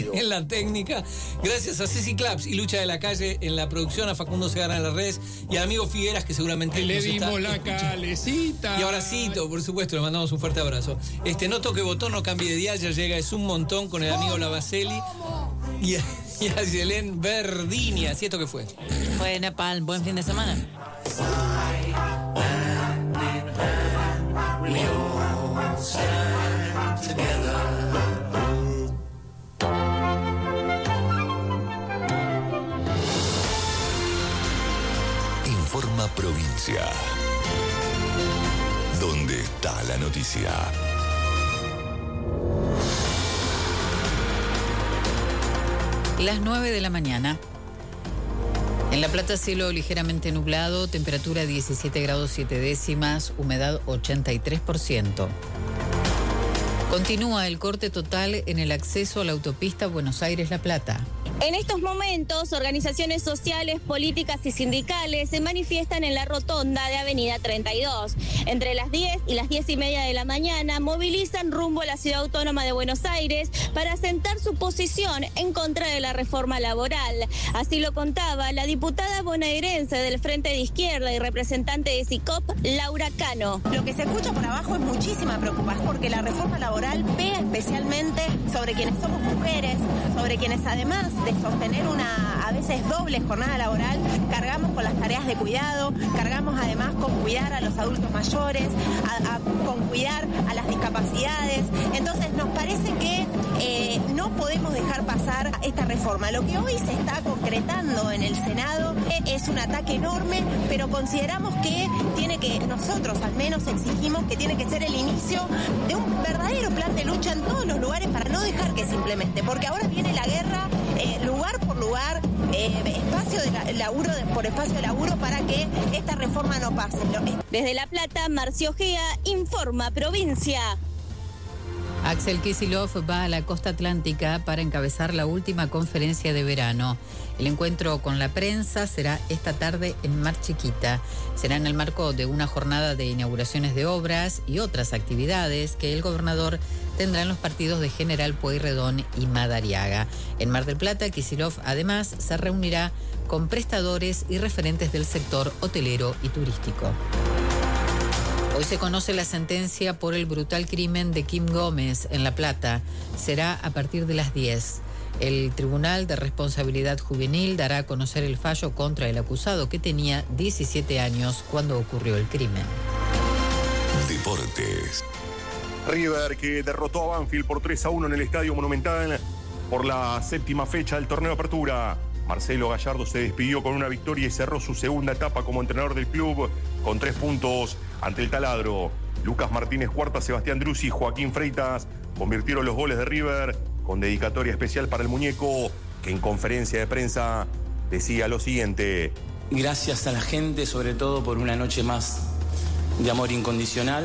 en la técnica. Gracias a Ceci Claps y Lucha de la Calle en la producción, a Facundo Segarra en las redes y al amigo Figueras, que seguramente le nos dimos está la escuchando. calecita. Y abracito, por supuesto, le mandamos un fuerte abrazo. No toque botón, no cambie de día, ya llega Es un Montón con el amigo Lavacelli y a Yelén Verdini. Así esto que fue. Fue Nepal, buen fin de semana. Informa Provincia. ¿Dónde está la noticia? Las 9 de la mañana. En La Plata, cielo ligeramente nublado, temperatura 17 grados 7 décimas, humedad 83%. Continúa el corte total en el acceso a la autopista Buenos Aires-La Plata. En estos momentos, organizaciones sociales, políticas y sindicales se manifiestan en la rotonda de Avenida 32. Entre las 10 y las 10:30 de la mañana movilizan rumbo a la Ciudad Autónoma de Buenos Aires para asentar su posición en contra de la reforma laboral. Así lo contaba la diputada bonaerense del Frente de Izquierda y representante de SICOP, Laura Cano. Lo que se escucha por abajo es muchísima preocupación porque la reforma laboral pega especialmente sobre quienes somos mujeres, sobre quienes además de sostener una a veces doble jornada laboral, cargamos con las tareas de cuidado, cargamos además con cuidar a los adultos mayores, con cuidar a las discapacidades. Entonces nos parece que no podemos dejar pasar esta reforma. Lo que hoy se está concretando en el Senado es un ataque enorme, pero consideramos que nosotros al menos exigimos que tiene que ser el inicio de un verdadero plan de lucha en todos los lugares para no dejar que se implemente, porque ahora viene la guerra lugar por lugar, espacio de laburo por espacio de laburo para que esta reforma no pase. Desde La Plata, Marcio Gea, Informa Provincia. Axel Kicillof va a la costa atlántica para encabezar la última conferencia de verano. El encuentro con la prensa será esta tarde en Mar Chiquita. Será en el marco de una jornada de inauguraciones de obras y otras actividades que el gobernador tendrá en los partidos de General Pueyrredón y Madariaga. En Mar del Plata, Kicillof además se reunirá con prestadores y referentes del sector hotelero y turístico. Hoy se conoce la sentencia por el brutal crimen de Kim Gómez en La Plata. Será a partir de las 10. El Tribunal de Responsabilidad Juvenil dará a conocer el fallo contra el acusado, que tenía 17 años cuando ocurrió el crimen. Deportes. River, que derrotó a Banfield por 3-1 en el Estadio Monumental por la séptima fecha del torneo de apertura. Marcelo Gallardo se despidió con una victoria y cerró su segunda etapa como entrenador del club con 3 puntos ante el Taladro. Lucas Martínez Cuarta, Sebastián Druzzi y Joaquín Freitas convirtieron los goles de River, con dedicatoria especial para el muñeco, que en conferencia de prensa decía lo siguiente: gracias a la gente, sobre todo por una noche más de amor incondicional.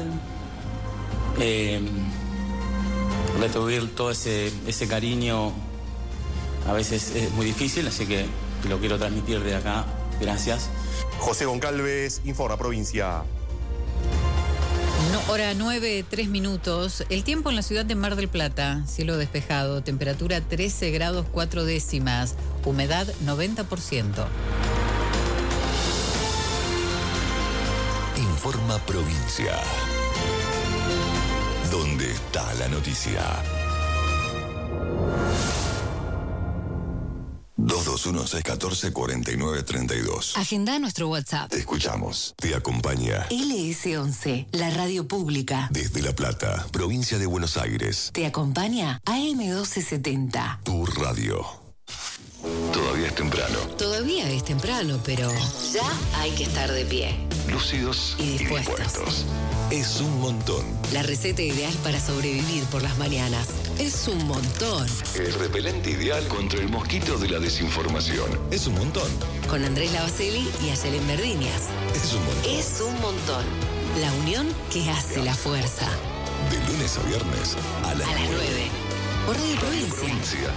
Retribuir todo ese cariño a veces es muy difícil, así que lo quiero transmitir de acá. Gracias. José Goncalves, Informa Provincia. Hora 9:03 minutos. El tiempo en la ciudad de Mar del Plata: cielo despejado, temperatura 13 grados 4 décimas, humedad 90%. Informa Provincia. ¿Dónde está la noticia? 221-614-4932. Agenda nuestro WhatsApp. Te escuchamos. Te acompaña LS11, la radio pública. desde La Plata, provincia de Buenos Aires. Te acompaña AM1270. Tu radio. Todavía es temprano. Todavía es temprano, pero ya hay que estar de pie. Lúcidos Y dispuestos. Es un montón. La receta ideal para sobrevivir por las mañanas. Es un montón. El repelente ideal contra el mosquito de la desinformación. Es un montón. Con Andrés Lavacelli y Ayelen Verdinias. Es un montón. Es un montón. La unión que hace la fuerza. De lunes a viernes a las 9. Por Radio Provincia. Provincia.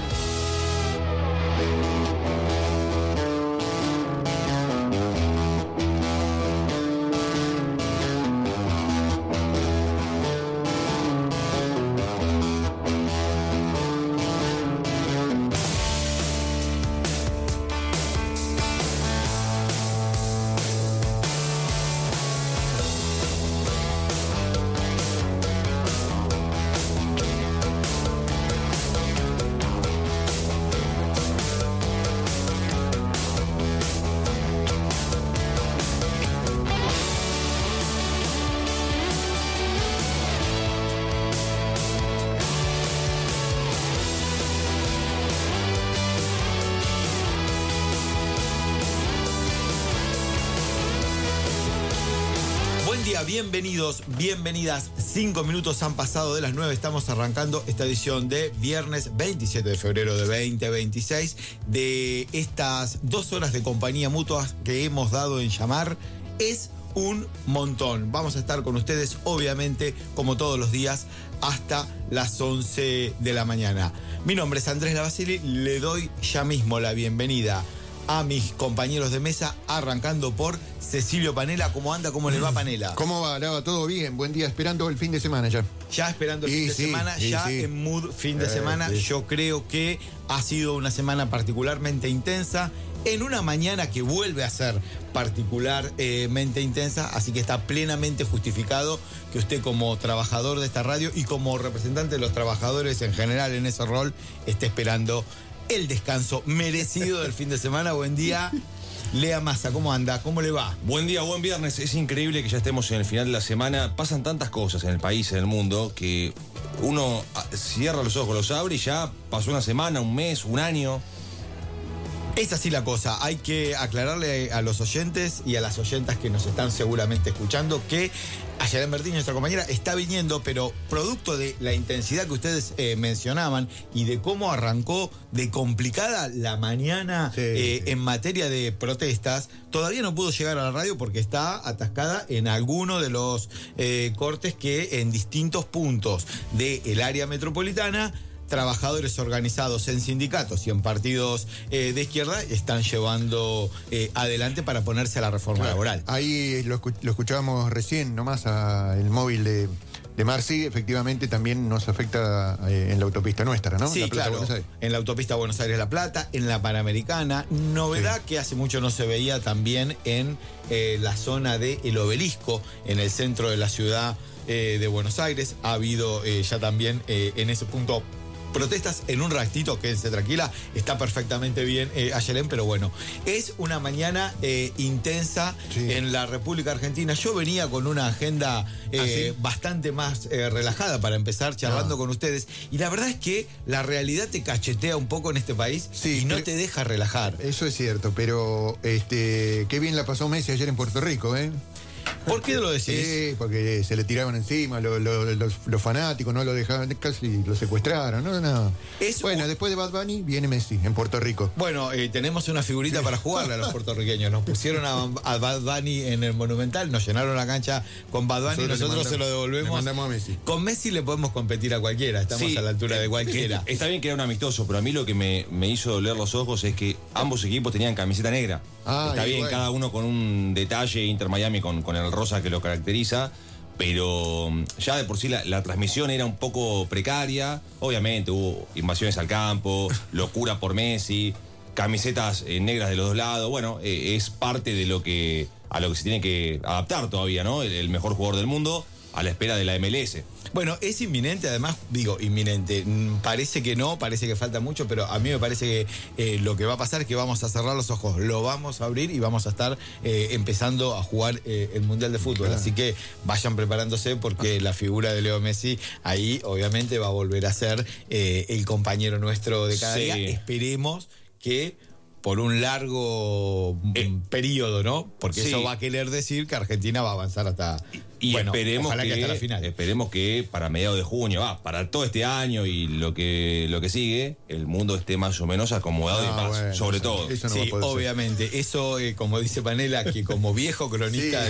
día, bienvenidos, bienvenidas. 5 minutos han pasado de las 9. Estamos arrancando esta edición de viernes 27 de febrero de 2026 de estas 2 horas de compañía mutua que hemos dado en llamar Es un Montón. Vamos a estar con ustedes, obviamente, como todos los días, hasta las 11 de la mañana. Mi nombre es Andrés Lavasili, le doy ya mismo la bienvenida a mis compañeros de mesa, arrancando por Cecilio Panela. ¿Cómo anda? ¿Cómo le va, Panela? ¿Cómo va, Lava? ¿Todo bien? Buen día, esperando el fin de semana ya. Ya esperando el fin de semana, ya en mood fin de semana. Sí. Yo creo que ha sido una semana particularmente intensa, en una mañana que vuelve a ser particularmente intensa, así que está plenamente justificado que usted, como trabajador de esta radio y como representante de los trabajadores en general en ese rol, esté esperando el descanso merecido del fin de semana. Buen día, Lea Massa, ¿cómo anda? ¿Cómo le va? Buen día, buen viernes. Es increíble que ya estemos en el final de la semana. Pasan tantas cosas en el país, en el mundo, que uno cierra los ojos, los abre y ya pasó una semana, un mes, un año. Es así la cosa. Hay que aclararle a los oyentes y a las oyentas que nos están seguramente escuchando que Ayelen Bertini, nuestra compañera, está viniendo, pero producto de la intensidad que ustedes mencionaban y de cómo arrancó de complicada la mañana en materia de protestas, todavía no pudo llegar a la radio porque está atascada en alguno de los cortes que en distintos puntos del área metropolitana trabajadores organizados en sindicatos y en partidos de izquierda están llevando adelante para oponerse a la reforma laboral. Ahí lo escuchábamos recién nomás el móvil de Marci, efectivamente también nos afecta en la autopista nuestra, ¿no? Sí, claro, en la autopista Buenos Aires-La Plata, en la Panamericana. Novedad que hace mucho no se veía también en la zona del Obelisco, en el centro de la ciudad de Buenos Aires. Ha habido ya también en ese punto protestas. En un ratito, quédense tranquila, está perfectamente bien Ayelen, pero bueno, es una mañana intensa en la República Argentina. Yo venía con una agenda bastante más relajada para empezar charlando con ustedes, y la verdad es que la realidad te cachetea un poco en este país y no te deja relajar. Eso es cierto, pero qué bien la pasó Messi ayer en Puerto Rico, ¿eh? ¿Por qué lo decís? Sí, porque se le tiraban encima los fanáticos, no lo dejaban, casi lo secuestraron. No. Bueno, después de Bad Bunny viene Messi en Puerto Rico. Bueno, tenemos una figurita para jugarle a los puertorriqueños. Nos pusieron a Bad Bunny en el Monumental, nos llenaron la cancha con Bad Bunny y nosotros se lo devolvemos. Le mandamos a Messi. Con Messi le podemos competir a cualquiera, estamos a la altura de cualquiera. Está bien que era un amistoso, pero a mí lo que me hizo doler los ojos es que ambos equipos tenían camiseta negra. Está bien, bueno, cada uno con un detalle, Inter Miami con el rosa que lo caracteriza, pero ya de por sí la transmisión era un poco precaria. Obviamente hubo invasiones al campo, locura por Messi, camisetas negras de los dos lados. Bueno, es parte de a lo que se tiene que adaptar todavía, ¿no? El mejor jugador del mundo a la espera de la MLS. Bueno, es inminente, además, inminente. Parece que no, parece que falta mucho, pero a mí me parece que lo que va a pasar es que vamos a cerrar los ojos, lo vamos a abrir y vamos a estar empezando a jugar el Mundial de Fútbol. Claro. Así que vayan preparándose porque la figura de Leo Messi ahí obviamente va a volver a ser el compañero nuestro de cada día. Esperemos que por un largo periodo, ¿no? Porque eso va a querer decir que Argentina va a avanzar hasta... Y bueno, esperemos que hasta la final. Esperemos que para mediados de junio, para todo este año y lo que sigue, el mundo esté más o menos acomodado y paz, bueno, sobre todo. Eso no sí, obviamente. Ser. Eso, como dice Panela, que como viejo cronista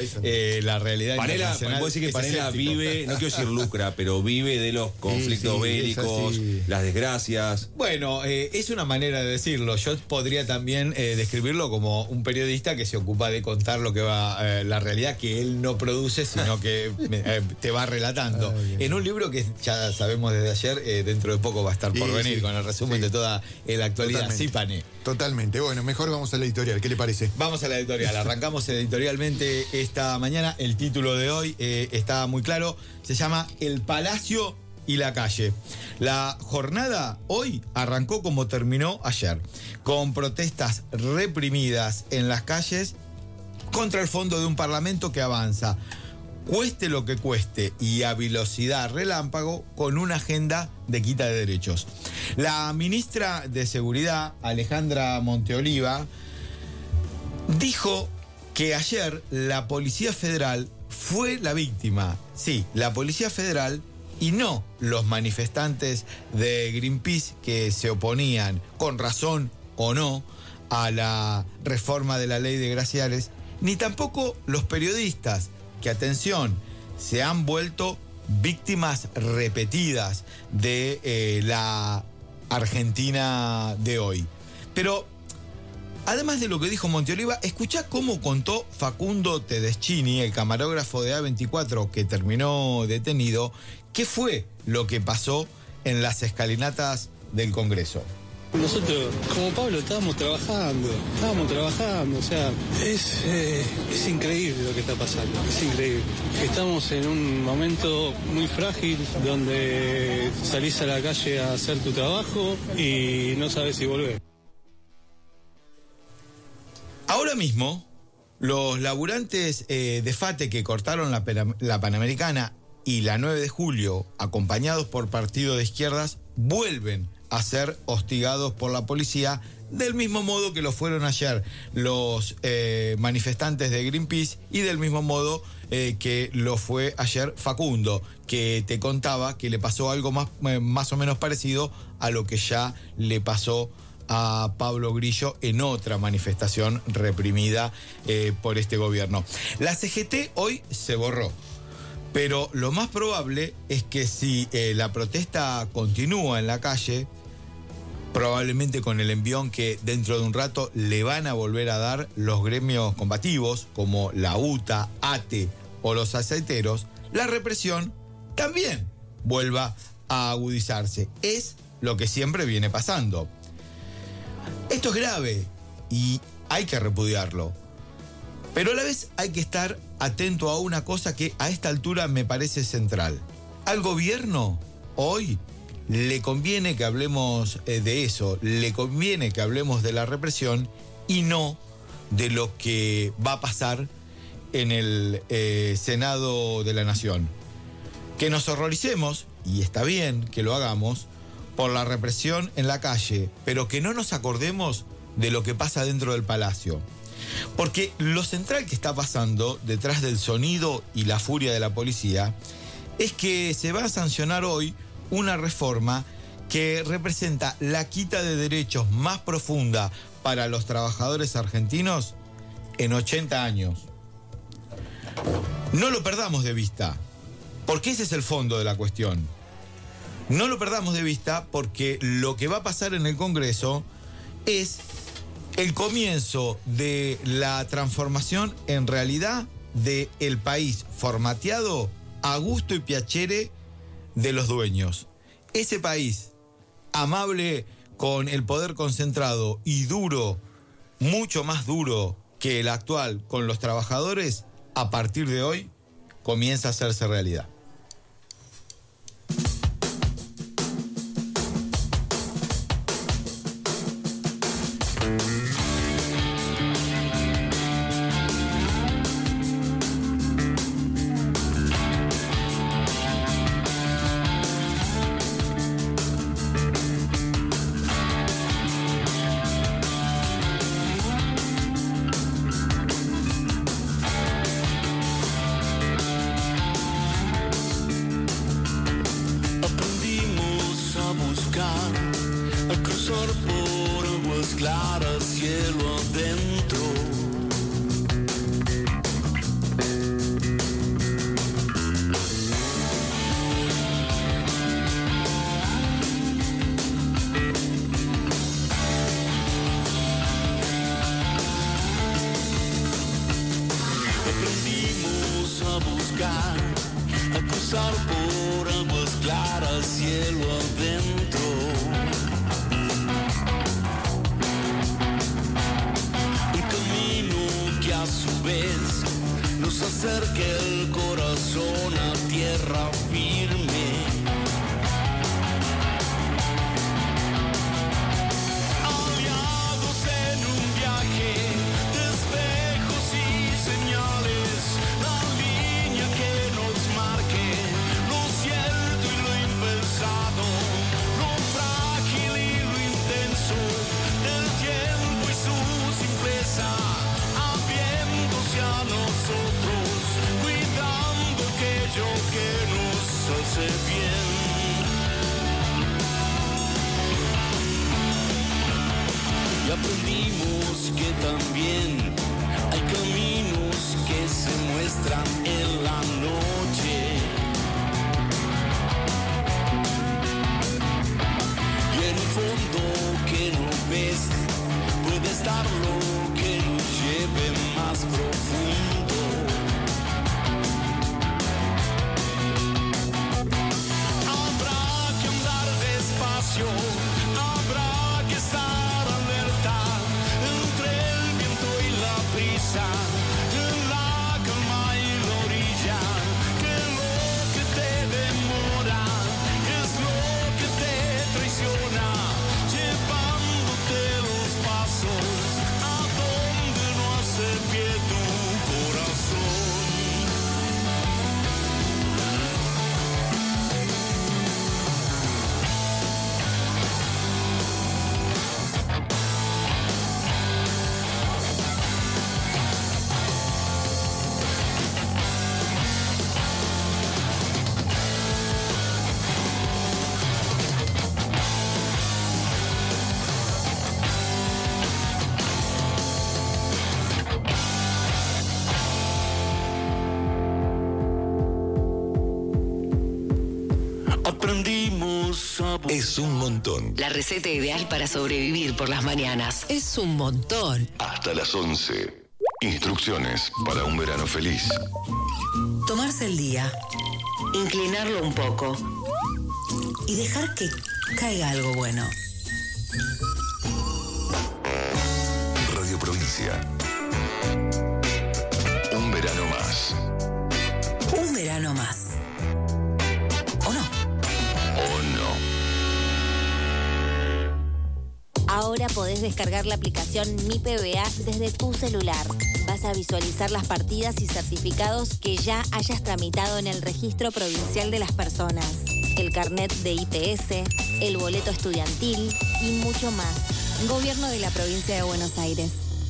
de la realidad Panela, internacional... Puedo decir que Panela vive, no quiero decir lucra, pero vive de los conflictos bélicos, las desgracias. Bueno, es una manera de decirlo. Yo podría también describirlo como un periodista que se ocupa de contar lo que va la realidad que él no produce, sino que te va relatando. En un libro que ya sabemos desde ayer, dentro de poco va a estar por venir, con el resumen de toda la actualidad. Totalmente. Sí, Pane. Totalmente. Bueno, mejor vamos a la editorial. ¿Qué le parece? Vamos a la editorial. Arrancamos editorialmente esta mañana. El título de hoy está muy claro. Se llama El Palacio y la Calle. La jornada hoy arrancó como terminó ayer, con protestas reprimidas en las calles contra el fondo de un parlamento que avanza, cueste lo que cueste y a velocidad relámpago, con una agenda de quita de derechos. La ministra de Seguridad, Alejandra Monteoliva, dijo que ayer la Policía Federal fue la víctima, sí, la Policía Federal y no los manifestantes de Greenpeace que se oponían, con razón o no, a la reforma de la ley de glaciares, ni tampoco los periodistas que, atención, se han vuelto víctimas repetidas de la Argentina de hoy. Pero, además de lo que dijo Monteoliva, escuchá cómo contó Facundo Tedeschini, el camarógrafo de A24 que terminó detenido, qué fue lo que pasó en las escalinatas del Congreso. Nosotros, como Pablo, estábamos trabajando, o sea, es increíble lo que está pasando, es increíble. Estamos en un momento muy frágil donde salís a la calle a hacer tu trabajo y no sabes si volver. Ahora mismo, los laburantes de FATE que cortaron la Panamericana y la 9 de julio, acompañados por partidos de izquierdas, vuelven a ser hostigados por la policía, del mismo modo que lo fueron ayer los manifestantes de Greenpeace y del mismo modo que lo fue ayer Facundo, que te contaba que le pasó algo más o menos parecido a lo que ya le pasó a Pablo Grillo en otra manifestación reprimida por este gobierno. La CGT hoy se borró, pero lo más probable es que si la protesta continúa en la calle, probablemente con el envión que dentro de un rato le van a volver a dar los gremios combativos, como la UTA, ATE o los aceiteros, la represión también vuelva a agudizarse. Es lo que siempre viene pasando. Esto es grave y hay que repudiarlo. Pero a la vez hay que estar atento a una cosa que a esta altura me parece central. Al gobierno hoy le conviene que hablemos de eso, le conviene que hablemos de la represión y no de lo que va a pasar en el Senado de la Nación. Que nos horroricemos, y está bien que lo hagamos, por la represión en la calle, pero que no nos acordemos de lo que pasa dentro del Palacio. Porque lo central que está pasando detrás del sonido y la furia de la policía es que se va a sancionar hoy una reforma que representa la quita de derechos más profunda para los trabajadores argentinos en 80 años. No lo perdamos de vista, porque ese es el fondo de la cuestión. No lo perdamos de vista porque lo que va a pasar en el Congreso es el comienzo de la transformación en realidad del país formateado a gusto y piacere de los dueños. Ese país amable con el poder concentrado y duro, mucho más duro que el actual con los trabajadores, a partir de hoy comienza a hacerse realidad. Nosotros, cuidado. Ya aprendimos que también hay caminos que se muestran en la noche. Y en un fondo que no ves, puede estar lo que nos lleve más profundo. Habrá que andar despacio, habrá que estar alerta entre el viento y la prisa, la calma y la orilla. Que lo que te demora es lo que te traiciona, llevándote los pasos a donde no hace pie tu corazón. Aprendimos a... Es un montón. La receta ideal para sobrevivir por las mañanas. Es un montón. Hasta las 11. Instrucciones para un verano feliz. Tomarse el día, inclinarlo un poco y dejar que caiga algo bueno. Radio Provincia. Un verano más. Un verano más. ¿O no? ¿O no? Ahora podés descargar la aplicación Mi PBA desde tu celular. Vas a visualizar las partidas y certificados que ya hayas tramitado en el Registro Provincial de las Personas, el carnet de IPS, el boleto estudiantil y mucho más. Gobierno de la Provincia de Buenos Aires.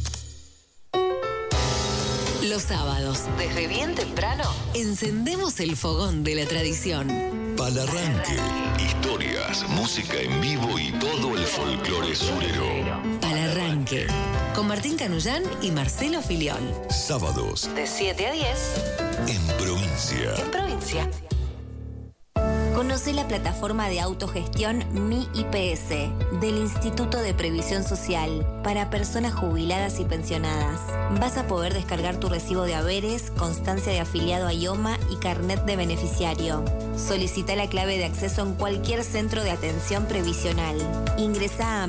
Los sábados, desde bien temprano, encendemos el fogón de la tradición. Palarranque. Historias, música en vivo y todo el folclore surero. Palarranque. Con Martín Canullán y Marcelo Filión. Sábados. De 7 a 10. En Provincia. En Provincia. Conoce la plataforma de autogestión Mi IPS del Instituto de Previsión Social para personas jubiladas y pensionadas. Vas a poder descargar tu recibo de haberes, constancia de afiliado a IOMA y carnet de beneficiario. Solicita la clave de acceso en cualquier centro de atención previsional. Ingresa a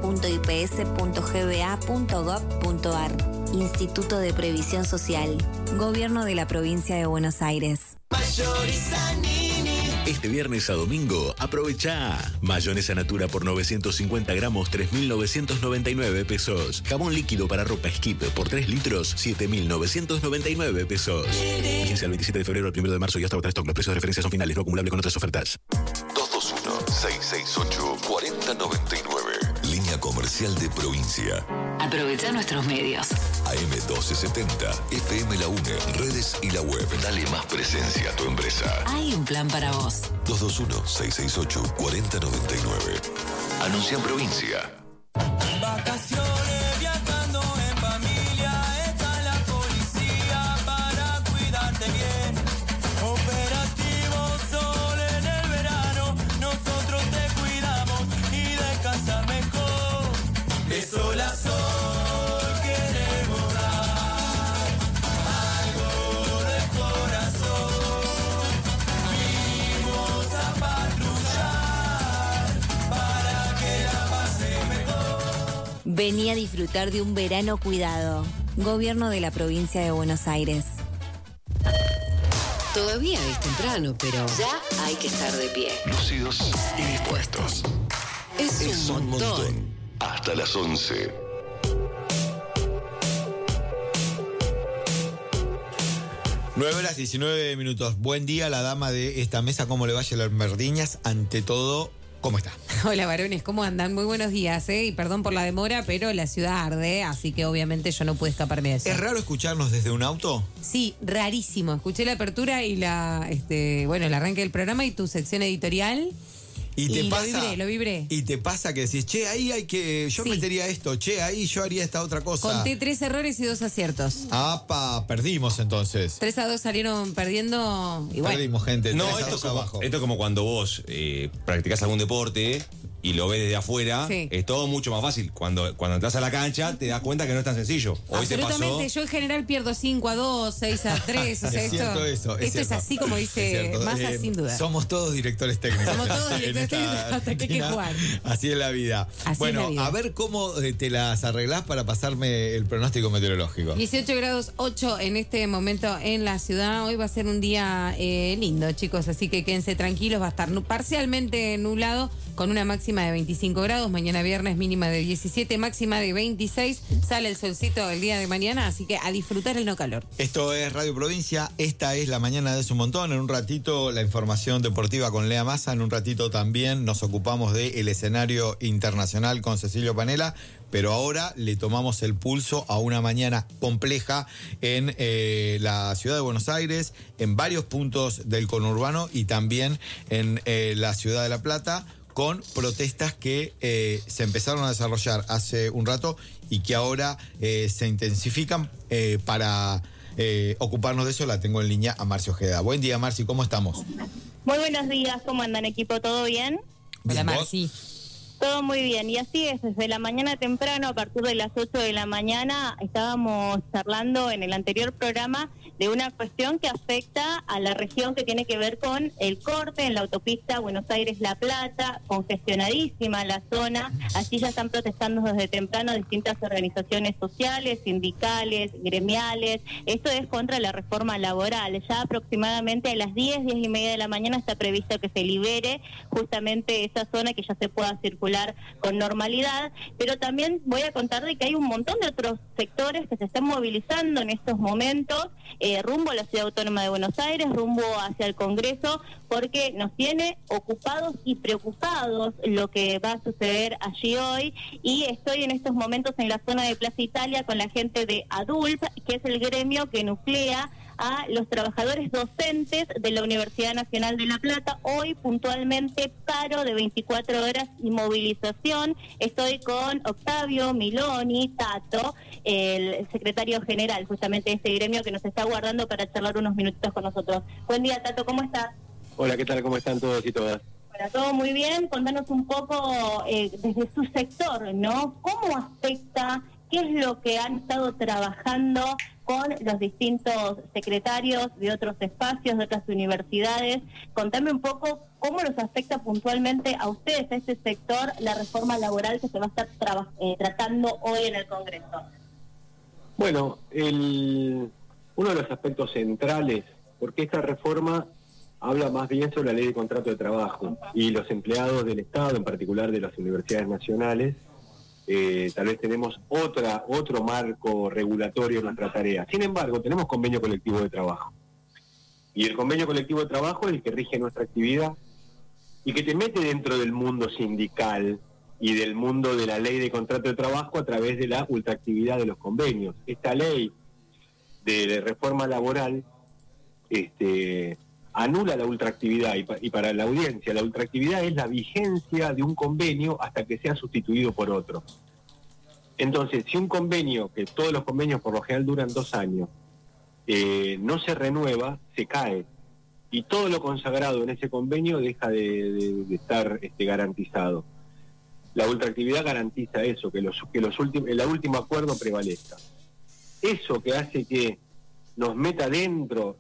mi.ips.gba.gov.ar. Instituto de Previsión Social. Gobierno de la Provincia de Buenos Aires. Este viernes a domingo, aprovecha mayonesa Natura por 950 gramos, 3.999 pesos. Jabón líquido para ropa Skip por 3 litros, 7.999 pesos. Vigencia el 27 de febrero al 1 de marzo y hasta otra stock. Los precios de referencia son finales, no acumulable con otras ofertas. 221-668-4099. Línea comercial de Provincia. Aprovecha nuestros medios. AM 1270, FM La UNE, redes y la web. Dale más presencia a tu empresa. Hay un plan para vos. 221-668-4099. Anuncia en Provincia. Vacaciones viajando en familia, está la policía para cuidarte bien. Operativo Sol en el verano, nosotros te cuidamos y descansas mejor. De sol a sol queremos dar algo de corazón. Vimos a patrullar para que la pase mejor. Vení a disfrutar de un verano cuidado. Gobierno de la Provincia de Buenos Aires. Todavía es temprano, pero ya hay que estar de pie. Lúcidos y dispuestos. Es un montón. Hasta las 11. Nueve horas 19 minutos. Buen día a la dama de esta mesa. ¿Cómo le va a las Merdiñas? Ante todo, ¿cómo está? Hola varones, ¿cómo andan? Muy buenos días, y perdón por la demora, pero la ciudad arde, así que obviamente yo no pude escaparme de eso. ¿Es raro escucharnos desde un auto? Sí, rarísimo. Escuché la apertura y el arranque del programa y tu sección editorial. Y te pasa, lo vibré. Y te pasa que decís, che, ahí hay que, yo metería esto, che, ahí yo haría esta otra cosa. Conté 3 errores y 2 aciertos. ¡Apa! Perdimos entonces. 3-2 salieron perdiendo y bueno. Perdimos, gente. No, esto es como cuando vos practicás algún deporte y lo ves desde afuera, Sí. es todo mucho más fácil. Cuando entras a la cancha te das cuenta que no es tan sencillo. Hoy te Absolutamente, pasó. yo en general pierdo 5-2, 6-3, o sea, Es cierto esto es así como dice Massa, sin duda. Somos todos directores técnicos. Somos todos directores técnicos hasta que hay que jugar. Así es la vida. Así bueno, es la vida. a ver cómo te las arreglás para pasarme el pronóstico meteorológico. 18 grados 8 en este momento en la ciudad. Hoy va a ser un día lindo, chicos, así que quédense tranquilos. Va a estar parcialmente nublado con una máxima de 25 grados. Mañana viernes mínima de 17, máxima de 26. Sale el solcito el día de mañana, así que a disfrutar el no calor. Esto es Radio Provincia, esta es la mañana de su montón. En un ratito la información deportiva con Lea Massa, en un ratito también nos ocupamos del escenario internacional con Cecilio Panela, pero ahora le tomamos el pulso a una mañana compleja en la ciudad de Buenos Aires, en varios puntos del conurbano y también en la ciudad de La Plata, con protestas que se empezaron a desarrollar hace un rato y que ahora se intensifican. Para ocuparnos de eso la tengo en línea a Marci Ojeda. Buen día, Marci, ¿cómo estamos? Muy buenos días, ¿cómo andan, equipo? ¿Todo bien? Hola, Marci. Todo muy bien, y así es, desde la mañana temprano, a partir de las 8 de la mañana, estábamos charlando en el anterior programa de una cuestión que afecta a la región que tiene que ver con el corte en la autopista Buenos Aires-La Plata, congestionadísima la zona. Allí ya están protestando desde temprano distintas organizaciones sociales, sindicales, gremiales. Esto es contra la reforma laboral. Ya aproximadamente a las 10 y media de la mañana está previsto que se libere justamente esa zona, que ya se pueda circular con normalidad, pero también voy a contar de que hay un montón de otros sectores que se están movilizando en estos momentos, rumbo a la Ciudad Autónoma de Buenos Aires, rumbo hacia el Congreso, porque nos tiene ocupados y preocupados lo que va a suceder allí hoy, y estoy en estos momentos en la zona de Plaza Italia con la gente de ADULP, que es el gremio que nuclea a los trabajadores docentes de la Universidad Nacional de La Plata. Hoy puntualmente paro de 24 horas y movilización. Estoy con Octavio Miloni, Tato, el secretario general justamente de este gremio, que nos está aguardando para charlar unos minutitos con nosotros. Buen día, Tato, ¿cómo estás? Hola, ¿qué tal? ¿Cómo están todos y todas? Bueno, todo muy bien. Contanos un poco desde su sector, ¿no? ¿Cómo afecta? ¿Qué es lo que han estado trabajando con los distintos secretarios de otros espacios, de otras universidades? Contame un poco cómo los afecta puntualmente a ustedes, a este sector, la reforma laboral que se va a estar tratando hoy en el Congreso. Bueno, uno de los aspectos centrales, porque esta reforma habla más bien sobre la ley de contrato de trabajo y los empleados del Estado, en particular de las universidades nacionales, tal vez tenemos otro marco regulatorio en nuestra tarea. Sin embargo, tenemos convenio colectivo de trabajo. Y el convenio colectivo de trabajo es el que rige nuestra actividad y que te mete dentro del mundo sindical y del mundo de la ley de contrato de trabajo a través de la ultraactividad de los convenios. Esta ley de reforma laboral anula la ultraactividad, y para la audiencia, la ultraactividad es la vigencia de un convenio hasta que sea sustituido por otro. Entonces, si un convenio, que todos los convenios por lo general duran 2 años, no se renueva, se cae. Y todo lo consagrado en ese convenio deja de estar garantizado. La ultraactividad garantiza eso, que el último acuerdo prevalezca. Eso que hace que nos meta dentro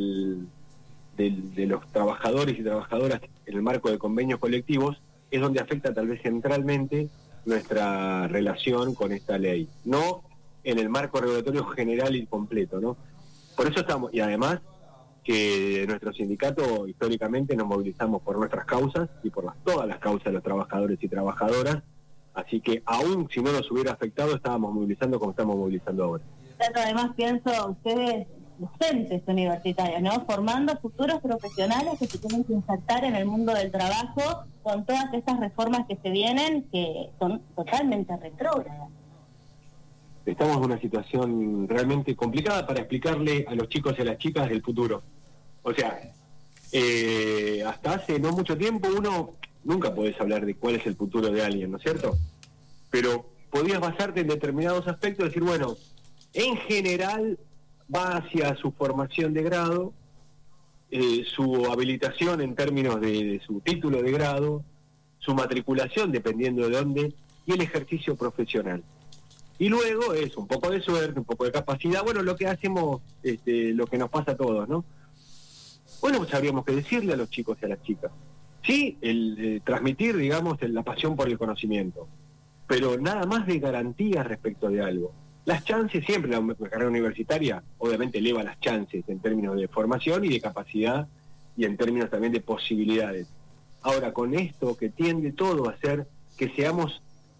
de los trabajadores y trabajadoras en el marco de convenios colectivos es donde afecta tal vez centralmente nuestra relación con esta ley, no en el marco regulatorio general y completo, ¿no? Por eso estamos, y además que nuestro sindicato históricamente nos movilizamos por nuestras causas y por todas las causas de los trabajadores y trabajadoras, así que aún si no nos hubiera afectado estábamos movilizando como estamos movilizando ahora. Además pienso, ustedes docentes universitarios, ¿no? Formando futuros profesionales que se tienen que insertar en el mundo del trabajo con todas estas reformas que se vienen, que son totalmente retrógradas. Estamos en una situación realmente complicada para explicarle a los chicos y a las chicas del futuro. O sea, hasta hace no mucho tiempo uno nunca podés hablar de cuál es el futuro de alguien, ¿no es cierto? Pero podías basarte en determinados aspectos y decir, bueno, en general va hacia su formación de grado, su habilitación en términos de su título de grado, su matriculación dependiendo de dónde, y el ejercicio profesional. Y luego es un poco de suerte, un poco de capacidad, bueno, lo que hacemos, lo que nos pasa a todos, ¿no? Bueno, sabríamos que decirle a los chicos y a las chicas. Sí, transmitir, digamos, la pasión por el conocimiento, pero nada más de garantías respecto de algo. Las chances, siempre la carrera universitaria, obviamente eleva las chances en términos de formación y de capacidad y en términos también de posibilidades. Ahora, con esto que tiende todo a ser que seamos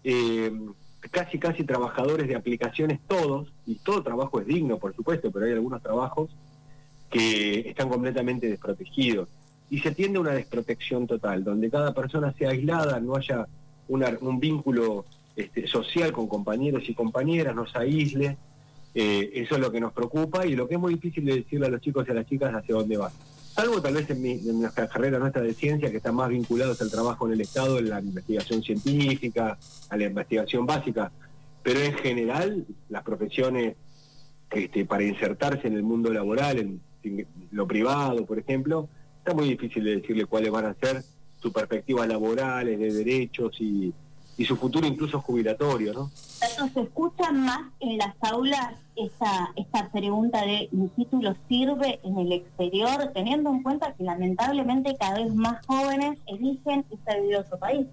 casi trabajadores de aplicaciones todos, y todo trabajo es digno, por supuesto, pero hay algunos trabajos que están completamente desprotegidos. Y se tiende a una desprotección total, donde cada persona sea aislada, no haya un vínculo social con compañeros y compañeras, nos aísle. Eso es lo que nos preocupa y lo que es muy difícil de decirle a los chicos y a las chicas hacia dónde va. Salvo tal vez en nuestra carrera nuestra de ciencia, que están más vinculados al trabajo en el Estado, en la investigación científica, a la investigación básica, pero en general las profesiones para insertarse en el mundo laboral, en lo privado, por ejemplo, está muy difícil de decirle cuáles van a ser sus perspectivas laborales, de derechos y su futuro incluso jubilatorio, ¿no? ¿Se escucha más en las aulas esta pregunta de ¿mi título sirve en el exterior? Teniendo en cuenta que lamentablemente cada vez más jóvenes eligen irse a vivir a otro país.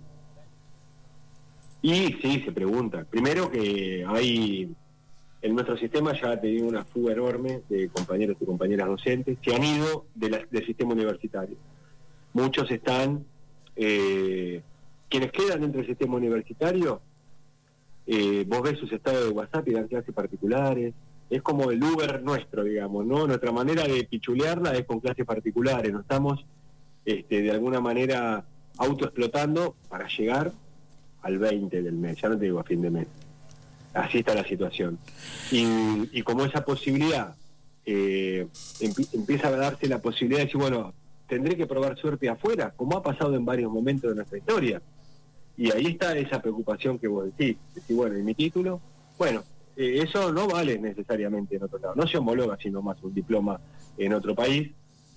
Y sí, se pregunta. Primero que hay, en nuestro sistema ya ha tenido una fuga enorme de compañeros y compañeras docentes que han ido del sistema universitario. Muchos están... quienes quedan dentro del sistema universitario, vos ves sus estados de WhatsApp y dan clases particulares, es como el Uber nuestro, digamos, ¿no? Nuestra manera de pichulearla es con clases particulares, nos estamos de alguna manera autoexplotando para llegar al 20 del mes, ya no te digo a fin de mes. Así está la situación. Y como esa posibilidad empieza a darse la posibilidad de decir, bueno, tendré que probar suerte afuera, como ha pasado en varios momentos de nuestra historia. Y ahí está esa preocupación que vos decís, bueno, ¿y mi título? Bueno, eso no vale necesariamente en otro lado, no se homologa sino más un diploma en otro país.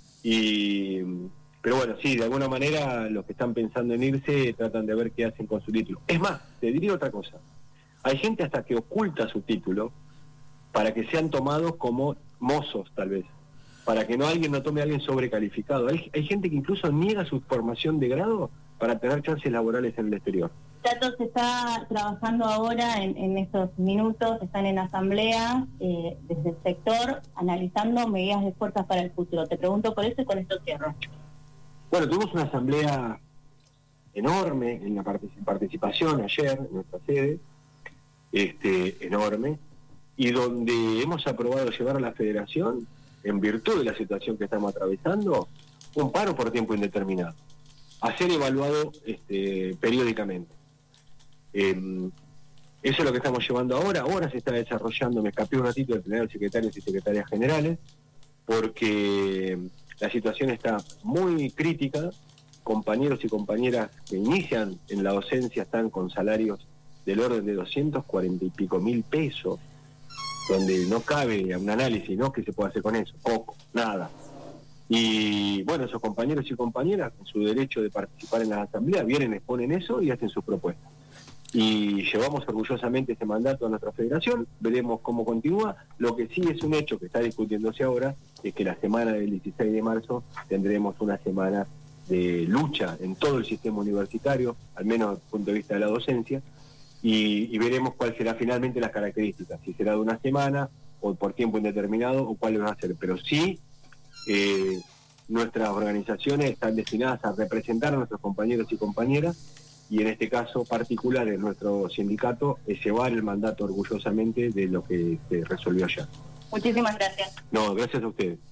Pero bueno, sí, de alguna manera los que están pensando en irse tratan de ver qué hacen con su título. Es más, te diría otra cosa, hay gente hasta que oculta su título para que sean tomados como mozos tal vez, para que alguien no tome a alguien sobrecalificado. Hay gente que incluso niega su formación de grado para tener chances laborales en el exterior. Tato, se está trabajando ahora en estos minutos, están en asamblea desde el sector analizando medidas de fuerzas para el futuro. Te pregunto por eso y con esto cierro. Bueno, tuvimos una asamblea enorme en la participación ayer en nuestra sede, enorme, y donde hemos aprobado llevar a la federación, en virtud de la situación que estamos atravesando, un paro por tiempo indeterminado, a ser evaluado periódicamente. Eso es lo que estamos llevando ahora se está desarrollando, me escapé un ratito de tener secretarios y secretarias generales, porque la situación está muy crítica, compañeros y compañeras que inician en la docencia están con salarios del orden de 240 y pico mil pesos, donde no cabe un análisis, ¿no? ¿Qué se puede hacer con eso? Poco, nada. Y bueno, esos compañeros y compañeras, con su derecho de participar en las asambleas, vienen, exponen eso y hacen sus propuestas. Y llevamos orgullosamente ese mandato a nuestra federación, veremos cómo continúa. Lo que sí es un hecho que está discutiéndose ahora es que la semana del 16 de marzo tendremos una semana de lucha en todo el sistema universitario, al menos desde el punto de vista de la docencia, y veremos cuál será finalmente las características, si será de una semana o por tiempo indeterminado o cuál va a ser. Pero sí, nuestras organizaciones están destinadas a representar a nuestros compañeros y compañeras, y en este caso particular en nuestro sindicato es llevar el mandato orgullosamente de lo que se resolvió ayer. Muchísimas gracias. No, gracias a ustedes.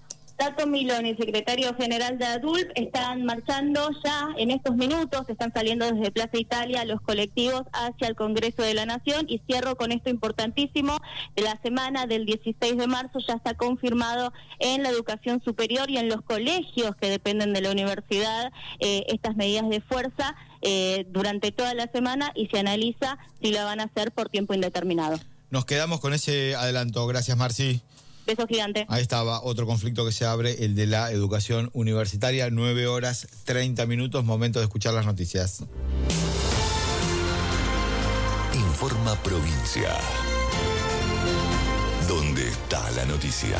Tato Miloni, secretario general de ADULP, están marchando ya en estos minutos, están saliendo desde Plaza Italia los colectivos hacia el Congreso de la Nación. Y cierro con esto importantísimo: la semana del 16 de marzo ya está confirmado en la educación superior y en los colegios que dependen de la universidad estas medidas de fuerza durante toda la semana, y se analiza si la van a hacer por tiempo indeterminado. Nos quedamos con ese adelanto. Gracias, Marci. Beso gigante. Ahí estaba otro conflicto que se abre, el de la educación universitaria. 9:30, momento de escuchar las noticias. Informa Provincia. ¿Dónde está la noticia?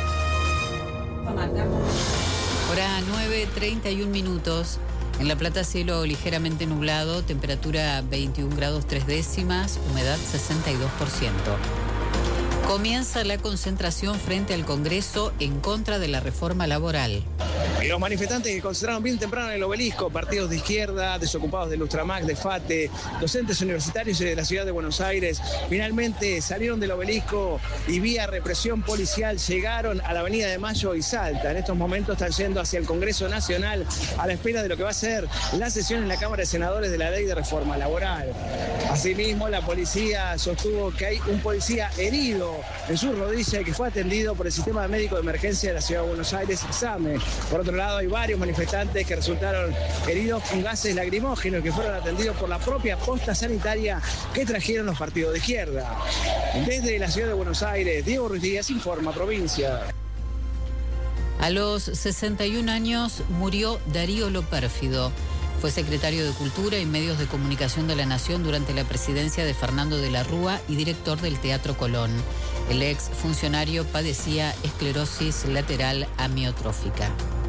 Hora 9:31. En La Plata, cielo ligeramente nublado, temperatura 21 grados 3 décimas, humedad 62%. Comienza la concentración frente al Congreso en contra de la reforma laboral. Los manifestantes que concentraron bien temprano en el Obelisco, partidos de izquierda, desocupados de Lustramac, de FATE, docentes universitarios de la ciudad de Buenos Aires, finalmente salieron del Obelisco y vía represión policial llegaron a la Avenida de Mayo y Salta. En estos momentos están yendo hacia el Congreso Nacional a la espera de lo que va a ser la sesión en la Cámara de Senadores de la Ley de Reforma Laboral. Asimismo, la policía sostuvo que hay un policía herido en su rodilla y que fue atendido por el Sistema Médico de Emergencia de la Ciudad de Buenos Aires, SAME. Por otro lado, hay varios manifestantes que resultaron heridos con gases lacrimógenos que fueron atendidos por la propia posta sanitaria que trajeron los partidos de izquierda. Desde la Ciudad de Buenos Aires, Diego Ruiz Díaz, Informa Provincia. A los 61 años murió Darío Lopérfido. Fue secretario de Cultura y Medios de Comunicación de la Nación durante la presidencia de Fernando de la Rúa y director del Teatro Colón. El ex funcionario padecía esclerosis lateral amiotrófica.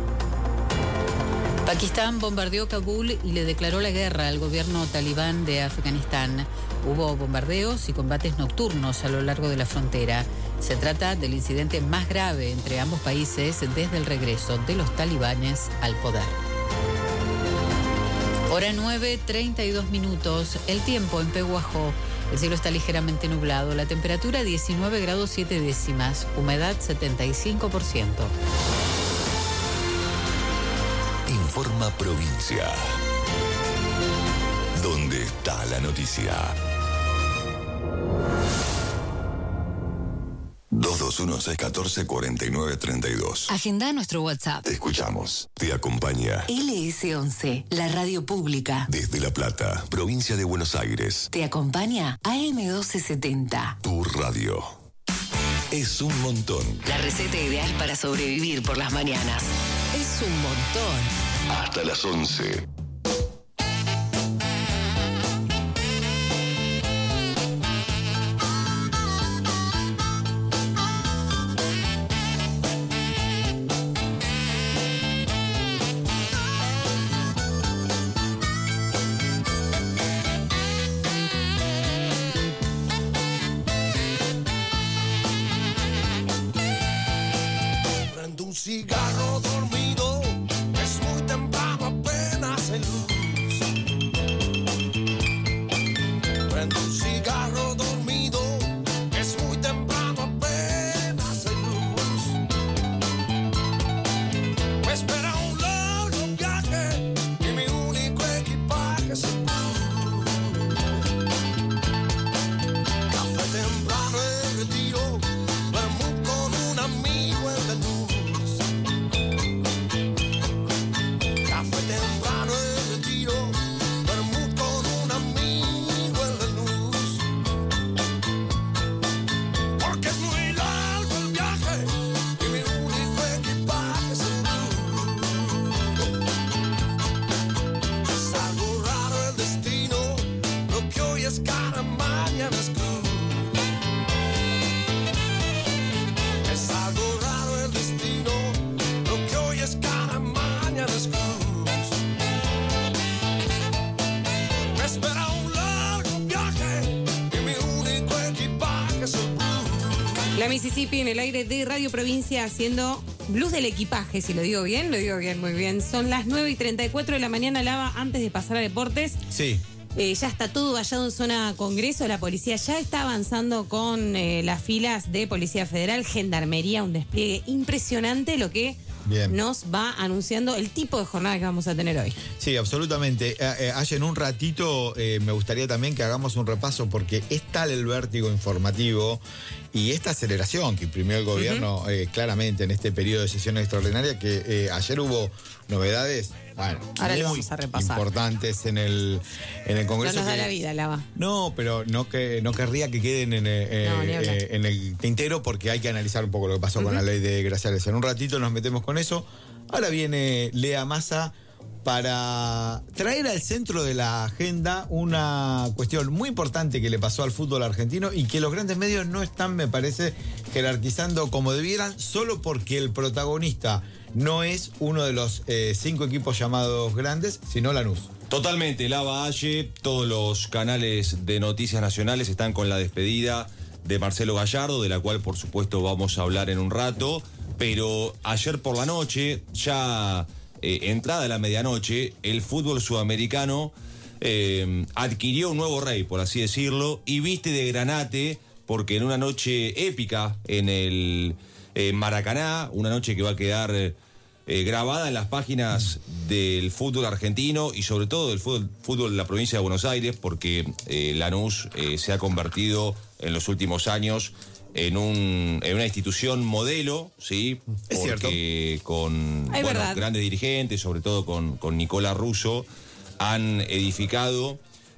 Pakistán bombardeó Kabul y le declaró la guerra al gobierno talibán de Afganistán. Hubo bombardeos y combates nocturnos a lo largo de la frontera. Se trata del incidente más grave entre ambos países desde el regreso de los talibanes al poder. Hora 9:32. El tiempo en Pehuajó. El cielo está ligeramente nublado. La temperatura 19 grados 7 décimas. Humedad 75%. Informa Provincia. ¿Dónde está la noticia? 221-614-4932. Agenda nuestro WhatsApp. Te escuchamos. Te acompaña LS11, la radio pública. desde La Plata, provincia de Buenos Aires. Te acompaña AM1270. Tu radio. Es un montón. La receta ideal para sobrevivir por las mañanas. Es un montón. Hasta las 11. Prendo un cigarro dormido, es muy temprano, apenas hay luz. Prendo un cigarro dormido, es muy temprano, apenas hay luz. Me espera un largo viaje y mi único equipaje es el blues. Café temprano en retiro, vermut con un amigo en la luz. Café temprano en retiro, vermut con un amigo en la luz. Porque es muy largo el viaje y mi único equipaje es el blues. Es algo raro el destino, lo que hoy es cara, mañana es cruz. Es algo raro el destino, lo que hoy es cara, mañana es cruz. Me espera un largo viaje y mi único equipaje es el blues. La Mississippi en el aire de Radio Provincia haciendo blues del equipaje, si lo digo bien, muy bien. Son las 9:34 de la mañana, Lava, antes de pasar a deportes. Sí. Ya está todo vallado en zona Congreso, la policía ya está avanzando con las filas de Policía Federal, Gendarmería, un despliegue impresionante, lo que Bien. nos va anunciando el tipo de jornada que vamos a tener hoy. Sí, absolutamente. En un ratito me gustaría también que hagamos un repaso porque es tal el vértigo informativo y esta aceleración que imprimió el gobierno claramente en este periodo de sesión extraordinaria que ayer hubo novedades, bueno, ahora muy lo vamos a repasar. Importantes en el Congreso. No nos da la vida, Lava. No, pero no querría que queden en el tintero porque hay que analizar un poco lo que pasó con la ley de Graciales. En un ratito nos metemos con eso. Ahora viene Lea Massa para traer al centro de la agenda una cuestión muy importante que le pasó al fútbol argentino y que los grandes medios no están, me parece, jerarquizando como debieran, solo porque el protagonista no es uno de los 5 equipos llamados grandes, sino Lanús. Totalmente, Lava Aye, todos los canales de noticias nacionales están con la despedida de Marcelo Gallardo, de la cual por supuesto vamos a hablar en un rato, pero ayer por la noche, ya entrada la medianoche, el fútbol sudamericano adquirió un nuevo rey, por así decirlo, y viste de granate, porque en una noche épica en el Maracaná, una noche que va a quedar grabada en las páginas del fútbol argentino y sobre todo del fútbol de la provincia de Buenos Aires, porque Lanús se ha convertido en los últimos años en una institución modelo, ¿sí? Es porque con grandes dirigentes, sobre todo con Nicola Russo, han edificado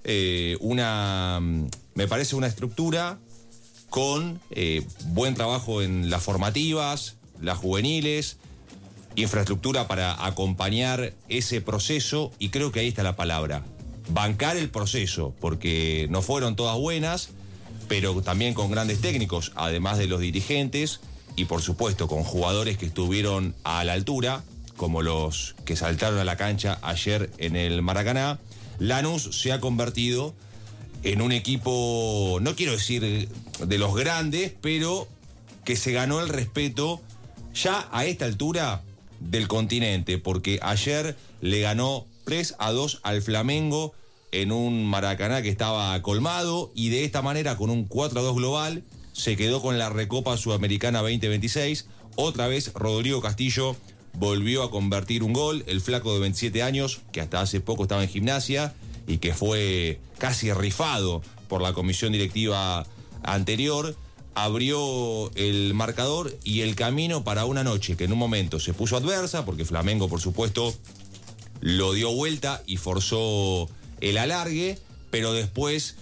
me parece una estructura con buen trabajo en las formativas, las juveniles, infraestructura para acompañar ese proceso, y creo que ahí está la palabra, bancar el proceso, porque no fueron todas buenas, pero también con grandes técnicos, además de los dirigentes, y por supuesto con jugadores que estuvieron a la altura, como los que saltaron a la cancha ayer en el Maracaná. Lanús se ha convertido en un equipo, no quiero decir de los grandes, pero que se ganó el respeto ya a esta altura del continente, porque ayer le ganó 3-2 al Flamengo en un Maracaná que estaba colmado, y de esta manera, con un 4-2 global, se quedó con la Recopa Sudamericana 2026. Otra vez Rodrigo Castillo volvió a convertir un gol, el flaco de 27 años, que hasta hace poco estaba en Gimnasia y que fue casi rifado por la comisión directiva anterior, abrió el marcador y el camino para una noche que en un momento se puso adversa, porque Flamengo, por supuesto, lo dio vuelta y forzó el alargue, pero después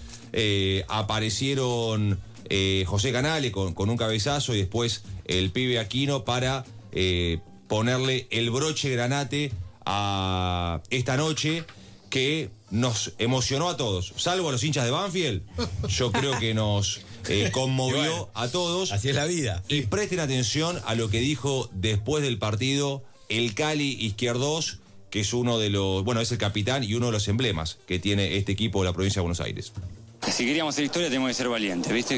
aparecieron José Canale con un cabezazo y después el pibe Aquino para ponerle el broche granate a esta noche que nos emocionó a todos, salvo a los hinchas de Banfield. Yo creo que nos conmovió a todos. Así es la vida. Y presten atención a lo que dijo después del partido el Cali Izquierdos, que es uno de los, es el capitán y uno de los emblemas que tiene este equipo de la provincia de Buenos Aires. Si queríamos hacer historia tenemos que ser valientes, viste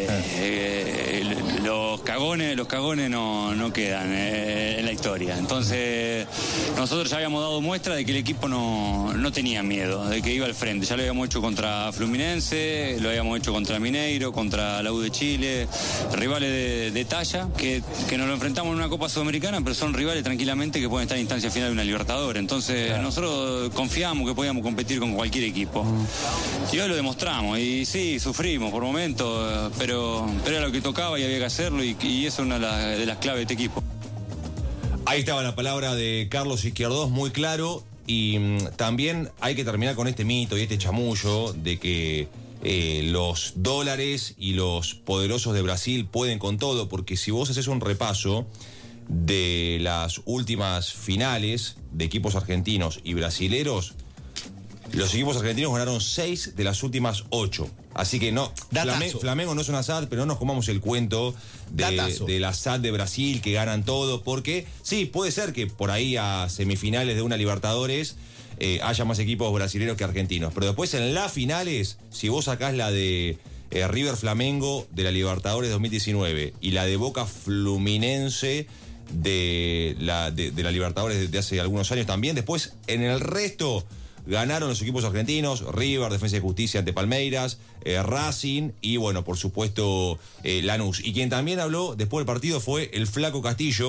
que los cagones no quedan en la historia. Entonces nosotros ya habíamos dado muestra de que el equipo no tenía miedo, de que iba al frente. Ya lo habíamos hecho contra Fluminense, lo habíamos hecho contra Mineiro, contra la U de Chile, rivales de talla, que nos lo enfrentamos en una Copa Sudamericana, pero son rivales tranquilamente que pueden estar en instancia final de una Libertadores. Entonces nosotros confiamos que podíamos competir con cualquier equipo. Y hoy lo demostramos. Y sí, sufrimos por momentos, pero era lo que tocaba y había que hacerlo, y eso es una de las claves de este equipo. Ahí estaba la palabra de Carlos Izquierdos, muy claro, y también hay que terminar con este mito y este chamullo de que los dólares y los poderosos de Brasil pueden con todo, porque si vos haces un repaso de las últimas finales de equipos argentinos y brasileros, los equipos argentinos ganaron 6 de las últimas 8. Así que no, Flamengo no es un ASAD, pero no nos comamos el cuento del ASAD de Brasil, que ganan todo, porque sí, puede ser que por ahí a semifinales de una Libertadores haya más equipos brasileños que argentinos. Pero después en las finales, si vos sacás la de River Flamengo de la Libertadores 2019 y la de Boca Fluminense de la Libertadores de hace algunos años también, después en el resto ganaron los equipos argentinos, River, Defensa y Justicia ante Palmeiras, Racing y por supuesto Lanús. Y quien también habló después del partido fue el flaco Castillo,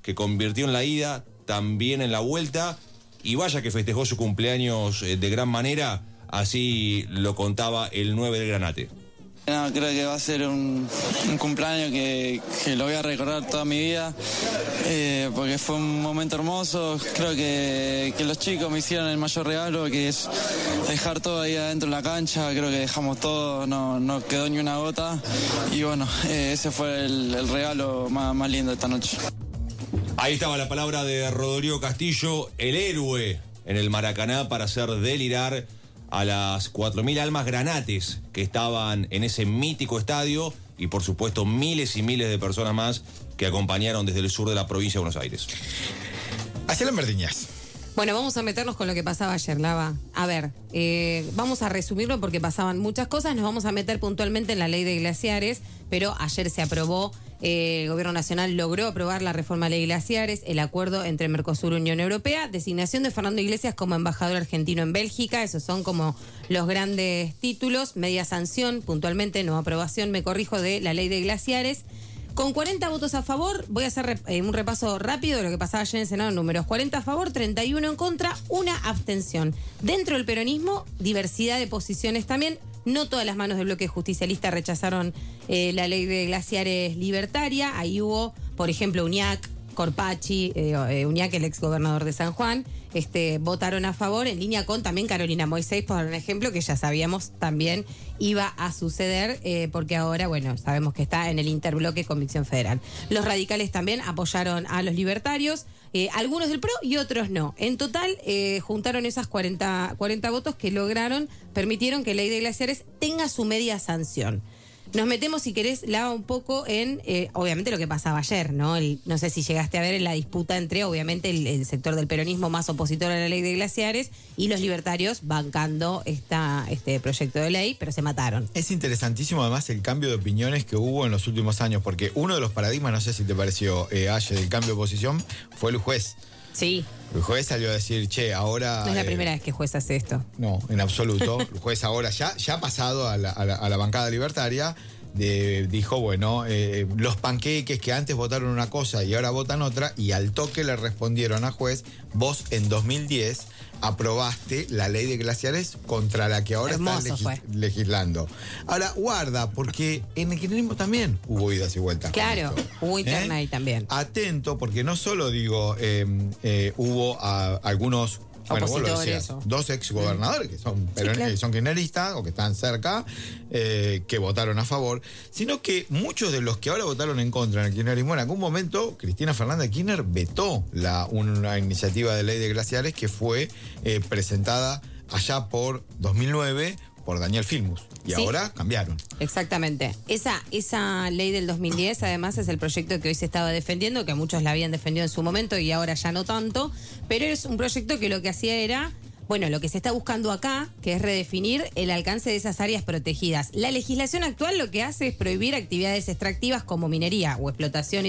que convirtió en la ida, también en la vuelta, y vaya que festejó su cumpleaños de gran manera, así lo contaba el 9 del Granate. No, creo que va a ser un cumpleaños que lo voy a recordar toda mi vida, porque fue un momento hermoso. Creo que los chicos me hicieron el mayor regalo, que es dejar todo ahí adentro de la cancha. Creo que dejamos todo, no quedó ni una gota, y bueno, ese fue el regalo más lindo de esta noche. Ahí estaba la palabra de Rodrigo Castillo, el héroe en el Maracaná para hacer delirar a las 4.000 almas granates que estaban en ese mítico estadio y por supuesto miles y miles de personas más que acompañaron desde el sur de la provincia de Buenos Aires. Hacia las Martiñas. Bueno, vamos a meternos con lo que pasaba ayer, Lava. A ver, vamos a resumirlo porque pasaban muchas cosas. Nos vamos a meter puntualmente en la ley de glaciares, pero ayer se aprobó, el Gobierno Nacional logró aprobar la reforma a la ley de glaciares, el acuerdo entre Mercosur y Unión Europea, designación de Fernando Iglesias como embajador argentino en Bélgica, esos son como los grandes títulos, media sanción, puntualmente no aprobación, me corrijo, de la ley de glaciares. Con 40 votos a favor, voy a hacer un repaso rápido de lo que pasaba ayer en el Senado en números. 40 a favor, 31 en contra, una abstención. Dentro del peronismo, diversidad de posiciones también. No todas las manos del bloque justicialista rechazaron la ley de glaciares libertaria. Ahí hubo, por ejemplo, Uñac, Corpachi, Uñac, el exgobernador de San Juan, votaron a favor, en línea con también Carolina Moisés, por un ejemplo, que ya sabíamos también iba a suceder, porque ahora, bueno, sabemos que está en el interbloque Convicción Federal. Los radicales también apoyaron a los libertarios, algunos del PRO y otros no. En total, juntaron esas 40 votos que permitieron que la ley de glaciares tenga su media sanción. Nos metemos, si querés, Lava, un poco en, obviamente, lo que pasaba ayer, ¿no? No sé si llegaste a ver en la disputa entre, obviamente, el sector del peronismo más opositor a la ley de glaciares y los libertarios bancando este proyecto de ley, pero se mataron. Es interesantísimo, además, el cambio de opiniones que hubo en los últimos años, porque uno de los paradigmas, no sé si te pareció, Aye, del cambio de posición, fue el juez. Sí. El juez salió a decir, che, ahora... No es la primera vez que el juez hace esto. No, en absoluto. El juez ahora ya ha pasado a la bancada libertaria, dijo, bueno, los panqueques que antes votaron una cosa y ahora votan otra, y al toque le respondieron al juez, vos en 2010 aprobaste la ley de glaciares contra la que ahora estás legislando. Ahora, guarda, porque en el kirchnerismo también hubo idas y vueltas. Claro, hubo interna ahí también. Atento, porque no solo digo, hubo algunos... Bueno, vos lo decías, dos exgobernadores que son kirchneristas o que están cerca, que votaron a favor, sino que muchos de los que ahora votaron en contra en el kirchnerismo, en algún momento Cristina Fernández de Kirchner vetó una iniciativa de ley de glaciares que fue presentada allá por 2009 por Daniel Filmus. Y ahora cambiaron. Exactamente. Esa ley del 2010, además, es el proyecto que hoy se estaba defendiendo, que muchos la habían defendido en su momento y ahora ya no tanto, pero es un proyecto que lo que hacía era, bueno, lo que se está buscando acá, que es redefinir el alcance de esas áreas protegidas. La legislación actual lo que hace es prohibir actividades extractivas como minería o explotación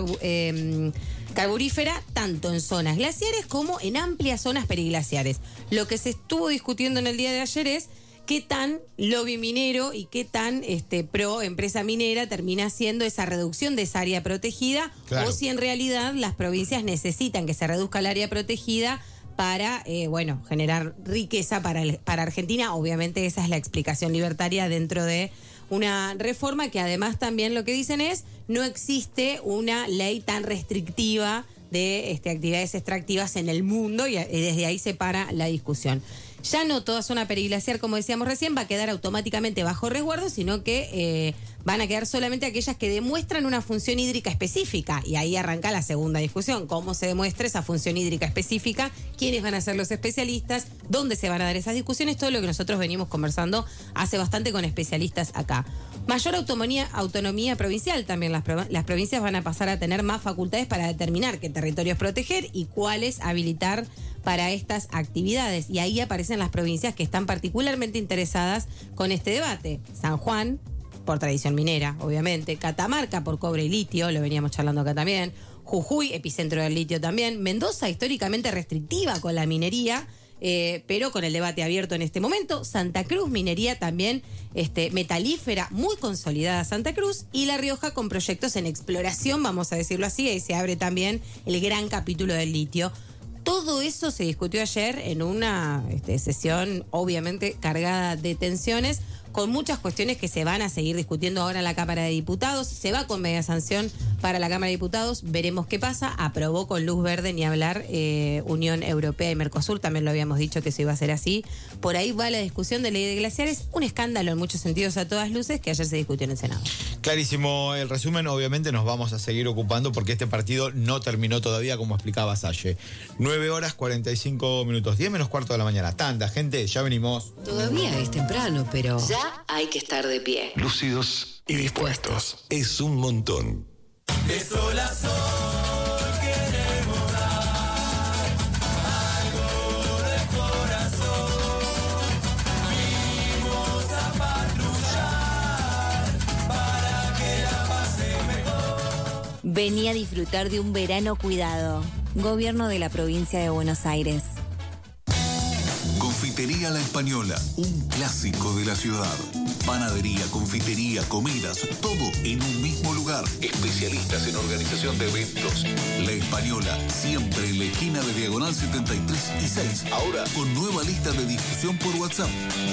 carburífera, tanto en zonas glaciares como en amplias zonas periglaciares. Lo que se estuvo discutiendo en el día de ayer es qué tan lobby minero y qué tan pro empresa minera termina siendo esa reducción de esa área protegida, claro, o si en realidad las provincias necesitan que se reduzca el área protegida para, generar riqueza para Argentina. Obviamente esa es la explicación libertaria dentro de una reforma que además también lo que dicen es no existe una ley tan restrictiva de actividades extractivas en el mundo y desde ahí se para la discusión. Ya no toda zona periglaciar, como decíamos recién, va a quedar automáticamente bajo resguardo, sino que van a quedar solamente aquellas que demuestran una función hídrica específica. Y ahí arranca la segunda discusión. ¿Cómo se demuestra esa función hídrica específica? ¿Quiénes van a ser los especialistas? ¿Dónde se van a dar esas discusiones? Todo lo que nosotros venimos conversando hace bastante con especialistas acá. Mayor autonomía provincial también. Las provincias van a pasar a tener más facultades para determinar qué territorios proteger y cuáles habilitar para estas actividades. Y ahí aparecen las provincias que están particularmente interesadas con este debate. San Juan, por tradición minera, obviamente. Catamarca, por cobre y litio, lo veníamos charlando acá también. Jujuy, epicentro del litio también. Mendoza, históricamente restrictiva con la minería. pero con el debate abierto en este momento. Santa Cruz, minería también metalífera, muy consolidada Santa Cruz, y La Rioja con proyectos en exploración, vamos a decirlo así, ahí se abre también el gran capítulo del litio. Todo eso se discutió ayer en una sesión obviamente cargada de tensiones, con muchas cuestiones que se van a seguir discutiendo ahora en la Cámara de Diputados. Se va con media sanción para la Cámara de Diputados, veremos qué pasa. Aprobó con luz verde, ni hablar, Unión Europea y Mercosur, también lo habíamos dicho que eso iba a ser así. Por ahí va la discusión de ley de glaciares, un escándalo en muchos sentidos a todas luces que ayer se discutió en el Senado. Clarísimo el resumen, obviamente nos vamos a seguir ocupando porque este partido no terminó todavía, como explicaba Salle. 9:45, 10 menos cuarto de la mañana. Tanda, gente, ya venimos. Todavía es temprano, pero ya hay que estar de pie. Lúcidos y dispuestos. Es un montón. De sol a sol queremos dar algo de corazón. Vinimos a patrullar para que la pase mejor. Vení a disfrutar de un verano cuidado. Gobierno de la provincia de Buenos Aires. Confitería La Española, un clásico de la ciudad. Panadería, confitería, comidas, todo en un mismo lugar. Especialistas en organización de eventos. La Española, siempre en la esquina de Diagonal 73 y 6. Ahora con nueva lista de difusión por WhatsApp.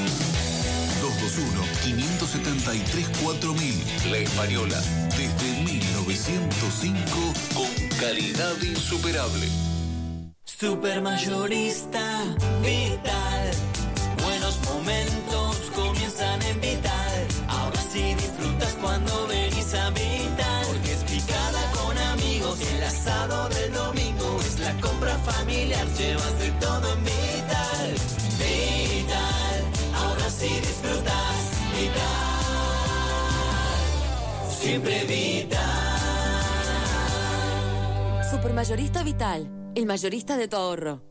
221-573-4000. La Española, desde 1905, con calidad insuperable. Supermayorista Vital, buenos momentos comienzan en Vital. Ahora sí disfrutas cuando venís a Vital, porque es picada con amigos, el asado del domingo, es la compra familiar, llevas de todo en Vital. Vital, ahora sí disfrutas Vital, siempre Vital. Supermayorista Vital, el mayorista de tu ahorro.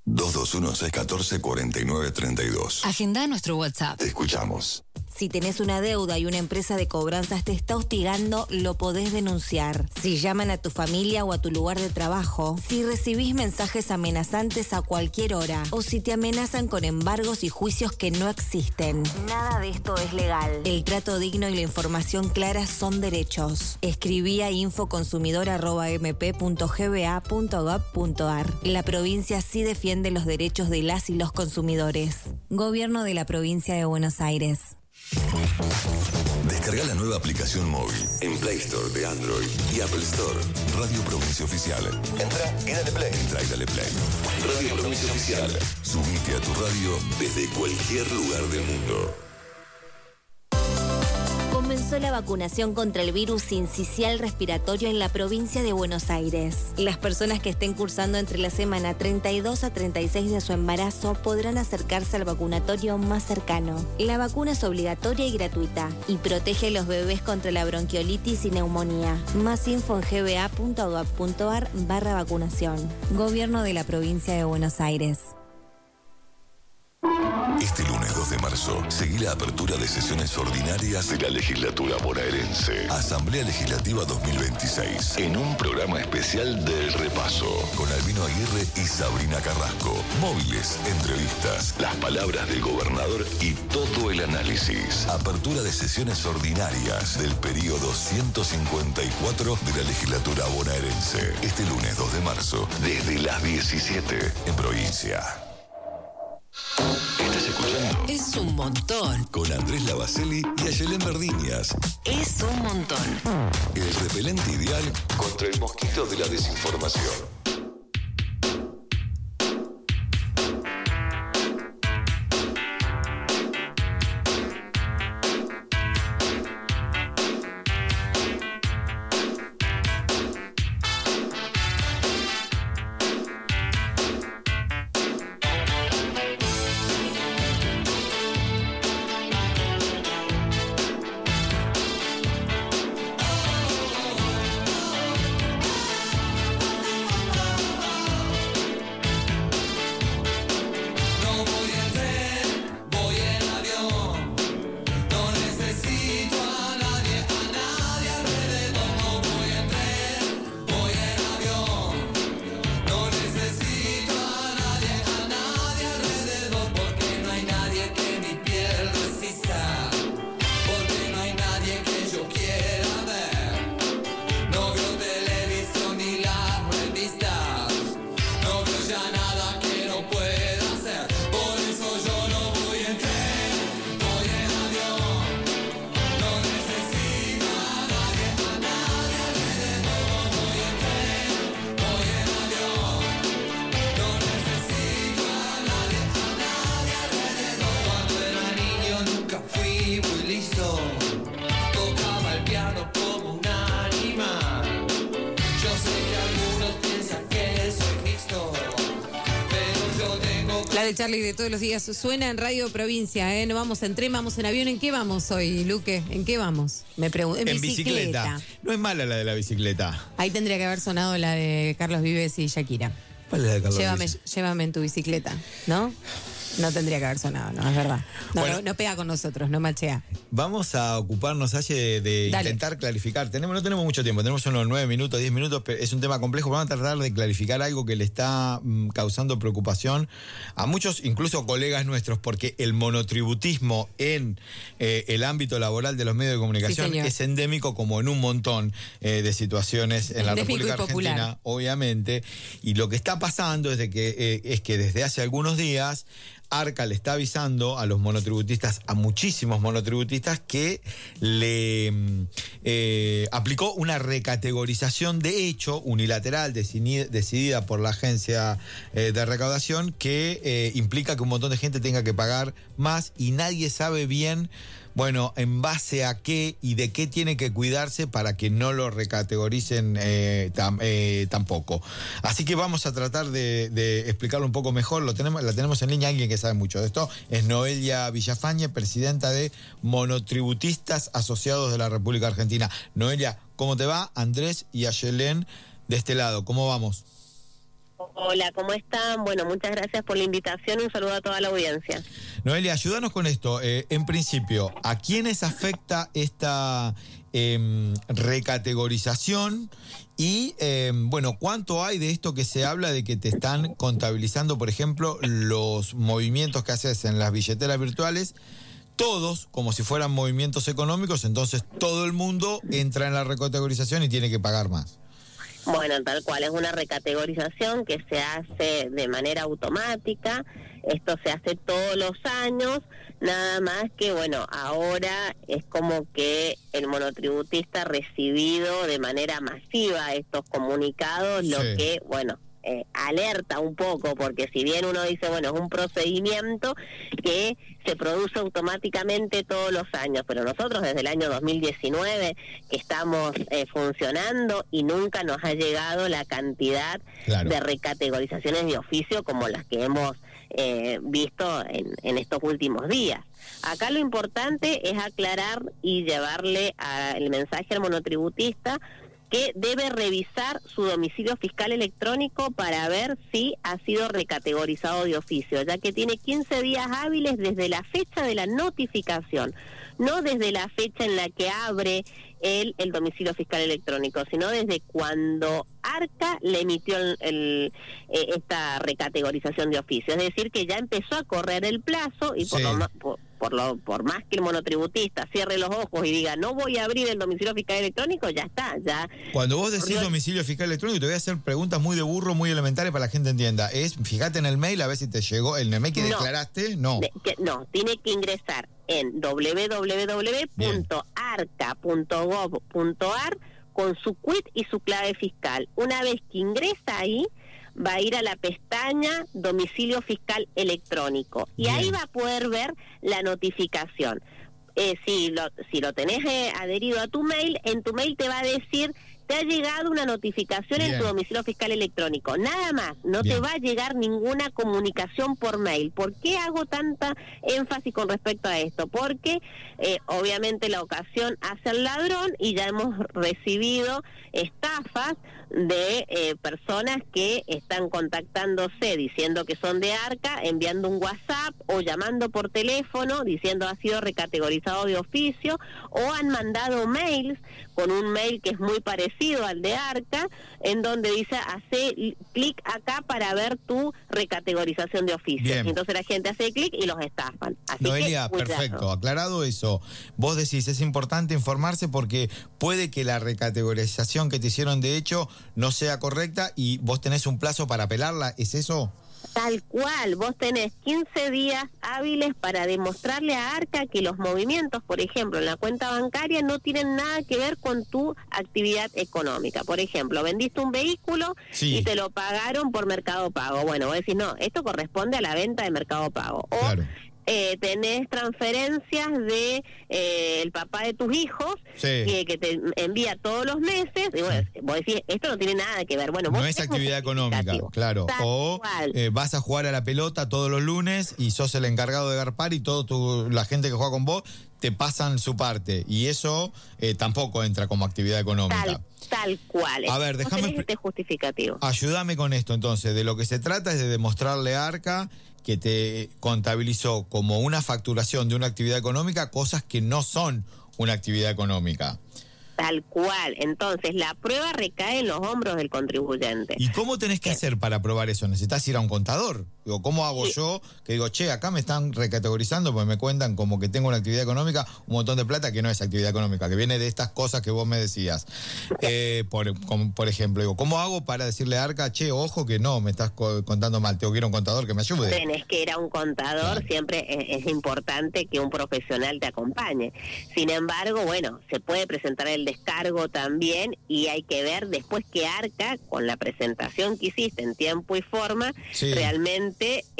221-614-4932. Agenda nuestro WhatsApp. Te escuchamos. Si tenés una deuda y una empresa de cobranzas te está hostigando, lo podés denunciar. Si llaman a tu familia o a tu lugar de trabajo, si recibís mensajes amenazantes a cualquier hora, o si te amenazan con embargos y juicios que no existen. Nada de esto es legal. El trato digno y la información clara son derechos. Escribí a info consumidor@mp.gba.gov.ar. La provincia sí defiende los derechos de las y los consumidores. Gobierno de la provincia de Buenos Aires. Descarga la nueva aplicación móvil en Play Store de Android y Apple Store. Radio Provincia Oficial. Entra y dale play. Radio Provincia Oficial. Subite a tu radio desde cualquier lugar del mundo. Comenzó la vacunación contra el virus sincicial respiratorio en la provincia de Buenos Aires. Las personas que estén cursando entre la semana 32 a 36 de su embarazo podrán acercarse al vacunatorio más cercano. La vacuna es obligatoria y gratuita y protege a los bebés contra la bronquiolitis y neumonía. Más info en gba.gov.ar/vacunación. Gobierno de la provincia de Buenos Aires. Este lunes 2 de marzo, seguí la apertura de sesiones ordinarias de la legislatura bonaerense. Asamblea Legislativa 2026. En un programa especial del repaso. Con Albino Aguirre y Sabrina Carrasco. Móviles, entrevistas, las palabras del gobernador y todo el análisis. Apertura de sesiones ordinarias del periodo 154 de la legislatura bonaerense. Este lunes 2 de marzo, desde las 17 en provincia. ¿Estás escuchando? Es un montón. Con Andrés Lavaselli y Ayelén Verdiñas. Es un montón. El repelente ideal contra el mosquito de la desinformación. Dale, Charlie, de todos los días. Suena en Radio Provincia, ¿eh? No vamos en tren, vamos en avión. ¿En qué vamos hoy, Luque? ¿En qué vamos? Me pregunto. En bicicleta. No es mala la de la bicicleta. Ahí tendría que haber sonado la de Carlos Vives y Shakira. ¿Cuál es la de Carlos Vives? Llévame en tu bicicleta, ¿no? No tendría que haber sonado, no, es verdad. No, bueno, no pega con nosotros, no machea. Vamos a ocuparnos, Aye, de intentar clarificar. No tenemos mucho tiempo, tenemos unos 9 minutos, 10 minutos, pero es un tema complejo. Vamos a tratar de clarificar algo que le está causando preocupación a muchos, incluso colegas nuestros, porque el monotributismo en el ámbito laboral de los medios de comunicación es endémico, como en un montón de situaciones en la República Argentina, obviamente. Y lo que está pasando es que desde hace algunos días ARCA le está avisando a los monotributistas, a muchísimos monotributistas, que le aplicó una recategorización de hecho unilateral decidida por la agencia de recaudación, que implica que un montón de gente tenga que pagar más y nadie sabe bien, bueno, en base a qué y de qué tiene que cuidarse para que no lo recategoricen tampoco. Así que vamos a tratar de explicarlo un poco mejor. La tenemos en línea alguien que sabe mucho de esto. Es Noelia Villafañe, presidenta de Monotributistas Asociados de la República Argentina. Noelia, ¿cómo te va? Andrés y Ayelén de este lado, ¿cómo vamos? Hola, ¿cómo están? Bueno, muchas gracias por la invitación y un saludo a toda la audiencia. Noelia, ayúdanos con esto. En principio, ¿a quiénes afecta esta recategorización? Y, bueno, ¿cuánto hay de esto que se habla de que te están contabilizando, por ejemplo, los movimientos que haces en las billeteras virtuales? Todos, como si fueran movimientos económicos, entonces todo el mundo entra en la recategorización y tiene que pagar más. Bueno, tal cual, es una recategorización que se hace de manera automática. Esto se hace todos los años, nada más que, bueno, ahora es como que el monotributista ha recibido de manera masiva estos comunicados, lo que, bueno, alerta un poco, porque si bien uno dice, bueno, es un procedimiento que se produce automáticamente todos los años, pero nosotros desde el año 2019 que estamos funcionando y nunca nos ha llegado la cantidad de recategorizaciones de oficio como las que hemos visto en estos últimos días. Acá lo importante es aclarar y llevarle el mensaje al monotributista que debe revisar su domicilio fiscal electrónico para ver si ha sido recategorizado de oficio, ya que tiene 15 días hábiles desde la fecha de la notificación, no desde la fecha en la que abre el domicilio fiscal electrónico, sino desde cuando ARCA le emitió esta recategorización de oficio. Es decir, que ya empezó a correr el plazo y por más que el monotributista cierre los ojos y diga no voy a abrir el domicilio fiscal electrónico, ya está. Cuando vos decís domicilio fiscal electrónico, te voy a hacer preguntas muy de burro, muy elementales para que la gente entienda. Fíjate en el mail a ver si te llegó el mail que declaraste. No, tiene que ingresar en www.arca.gov.ar con su quit y su clave fiscal. Una vez que ingresa ahí, va a ir a la pestaña domicilio fiscal electrónico y ahí va a poder ver la notificación. Si lo tenés adherido a tu mail, en tu mail te va a decir te ha llegado una notificación en tu domicilio fiscal electrónico. Nada más, no te va a llegar ninguna comunicación por mail. ¿Por qué hago tanta énfasis con respecto a esto? Porque obviamente la ocasión hace al ladrón y ya hemos recibido estafas de personas que están contactándose diciendo que son de ARCA, enviando un WhatsApp o llamando por teléfono diciendo ha sido recategorizado de oficio, o han mandado mails con un mail que es muy parecido al de ARCA, en donde dice hace clic acá para ver tu recategorización de oficio. Y entonces la gente hace clic y los estafan. Así Noelia, que, perfecto. Aclarado eso, vos decís es importante informarse porque puede que la recategorización que te hicieron de hecho no sea correcta y vos tenés un plazo para apelarla, ¿es eso? Tal cual, vos tenés 15 días hábiles para demostrarle a ARCA que los movimientos, por ejemplo, en la cuenta bancaria no tienen nada que ver con tu actividad económica. Por ejemplo, vendiste un vehículo y te lo pagaron por Mercado Pago. Bueno, vos decís, no, esto corresponde a la venta de Mercado Pago. O tenés transferencias de el papá de tus hijos, que te envía todos los meses, y bueno, vos decís, esto no tiene nada que ver. Bueno, no es actividad económica, claro. O vas a jugar a la pelota todos los lunes y sos el encargado de garpar y la gente que juega con vos te pasan su parte. Y eso tampoco entra como actividad económica. Tal cual. A ver, déjame... este justificativo. Ayúdame con esto, entonces. De lo que se trata es de demostrarle a Arca que te contabilizó como una facturación de una actividad económica cosas que no son una actividad económica. Tal cual. Entonces, la prueba recae en los hombros del contribuyente. ¿Y cómo tenés que hacer para probar eso? ¿Necesitas ir a un contador? Digo, ¿cómo hago yo? Que digo, che, acá me están recategorizando porque me cuentan como que tengo una actividad económica, un montón de plata que no es actividad económica, que viene de estas cosas que vos me decías. Por ejemplo, digo, ¿cómo hago para decirle a Arca, che, ojo que no, me estás contando mal, tengo que ir a un contador que me ayude? Tenés que ir a un contador, siempre es importante que un profesional te acompañe. Sin embargo, bueno, se puede presentar el descargo también y hay que ver después que Arca, con la presentación que hiciste en tiempo y forma, realmente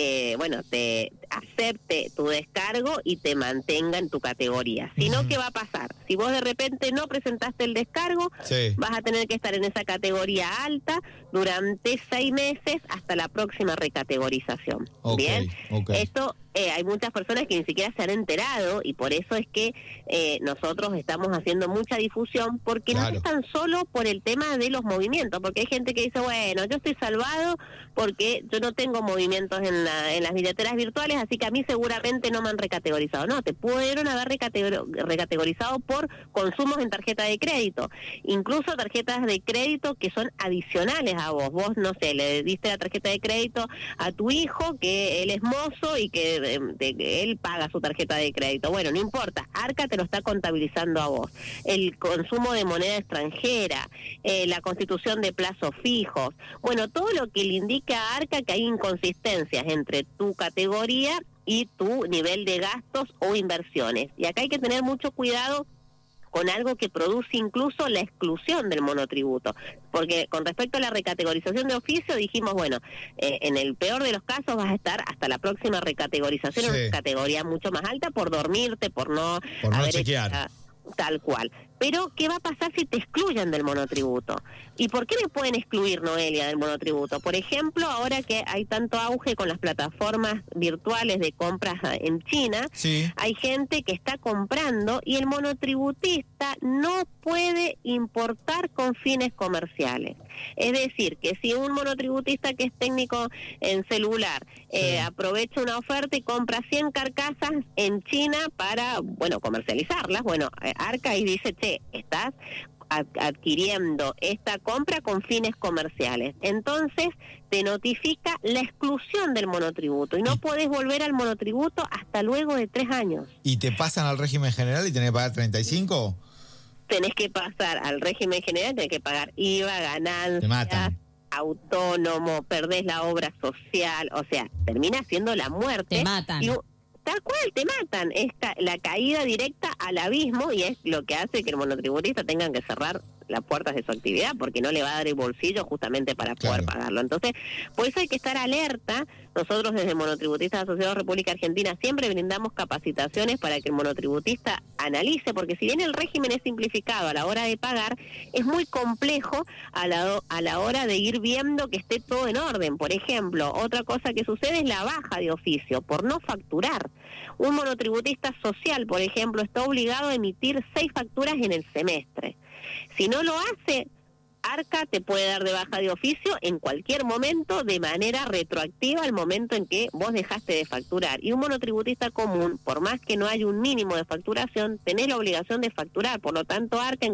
te acepte tu descargo y te mantenga en tu categoría. Si no, ¿qué va a pasar? Si vos de repente no presentaste el descargo, vas a tener que estar en esa categoría alta durante 6 meses hasta la próxima recategorización. Bien, esto hay muchas personas que ni siquiera se han enterado y por eso es que nosotros estamos haciendo mucha difusión, porque no es tan solo por el tema de los movimientos, porque hay gente que dice, bueno, yo estoy salvado porque yo no tengo movimientos en las billeteras virtuales, así que a mí seguramente no me han recategorizado. No, te pudieron haber recategorizado por consumos en tarjeta de crédito, incluso tarjetas de crédito que son adicionales a vos. Vos, no sé, le diste la tarjeta de crédito a tu hijo, que él es mozo y que él paga su tarjeta de crédito. Bueno, no importa, Arca te lo está contabilizando a vos. El consumo de moneda extranjera, la constitución de plazos fijos, bueno, todo lo que le indica a Arca que hay inconsistencias entre tu categoría y tu nivel de gastos o inversiones. Y acá hay que tener mucho cuidado con algo que produce incluso la exclusión del monotributo. Porque con respecto a la recategorización de oficio, dijimos, bueno, en el peor de los casos vas a estar hasta la próxima recategorización en una categoría mucho más alta por dormirte, por no chequear. Tal cual. Pero, ¿qué va a pasar si te excluyen del monotributo? ¿Y por qué me pueden excluir, Noelia, del monotributo? Por ejemplo, ahora que hay tanto auge con las plataformas virtuales de compras en China, hay gente que está comprando y el monotributista no puede importar con fines comerciales. Es decir, que si un monotributista que es técnico en celular aprovecha una oferta y compra 100 carcasas en China para, bueno, comercializarlas, bueno, Arca ahí dice, che, estás adquiriendo esta compra con fines comerciales. Entonces te notifica la exclusión del monotributo y no podés volver al monotributo hasta luego de 3 años. ¿Y te pasan al régimen general y tenés que pagar 35? Tenés que pasar al régimen general, tenés que pagar IVA, ganancias, autónomo, perdés la obra social, o sea, termina siendo la muerte. Te matan. Tal cual, te matan. Es la caída directa al abismo y es lo que hace que el monotributista tenga que cerrar las puertas de su actividad porque no le va a dar el bolsillo justamente para poder pagarlo. Entonces, por eso hay que estar alerta. Nosotros desde Monotributistas Asociados República Argentina siempre brindamos capacitaciones para que el monotributista analice, porque si bien el régimen es simplificado a la hora de pagar, es muy complejo a la hora de ir viendo que esté todo en orden. Por ejemplo, otra cosa que sucede es la baja de oficio por no facturar. Un monotributista social, por ejemplo, está obligado a emitir 6 facturas en el semestre. Si no lo hace, Arca te puede dar de baja de oficio en cualquier momento de manera retroactiva al momento en que vos dejaste de facturar. Y un monotributista común, por más que no haya un mínimo de facturación, tenés la obligación de facturar. Por lo tanto, Arca en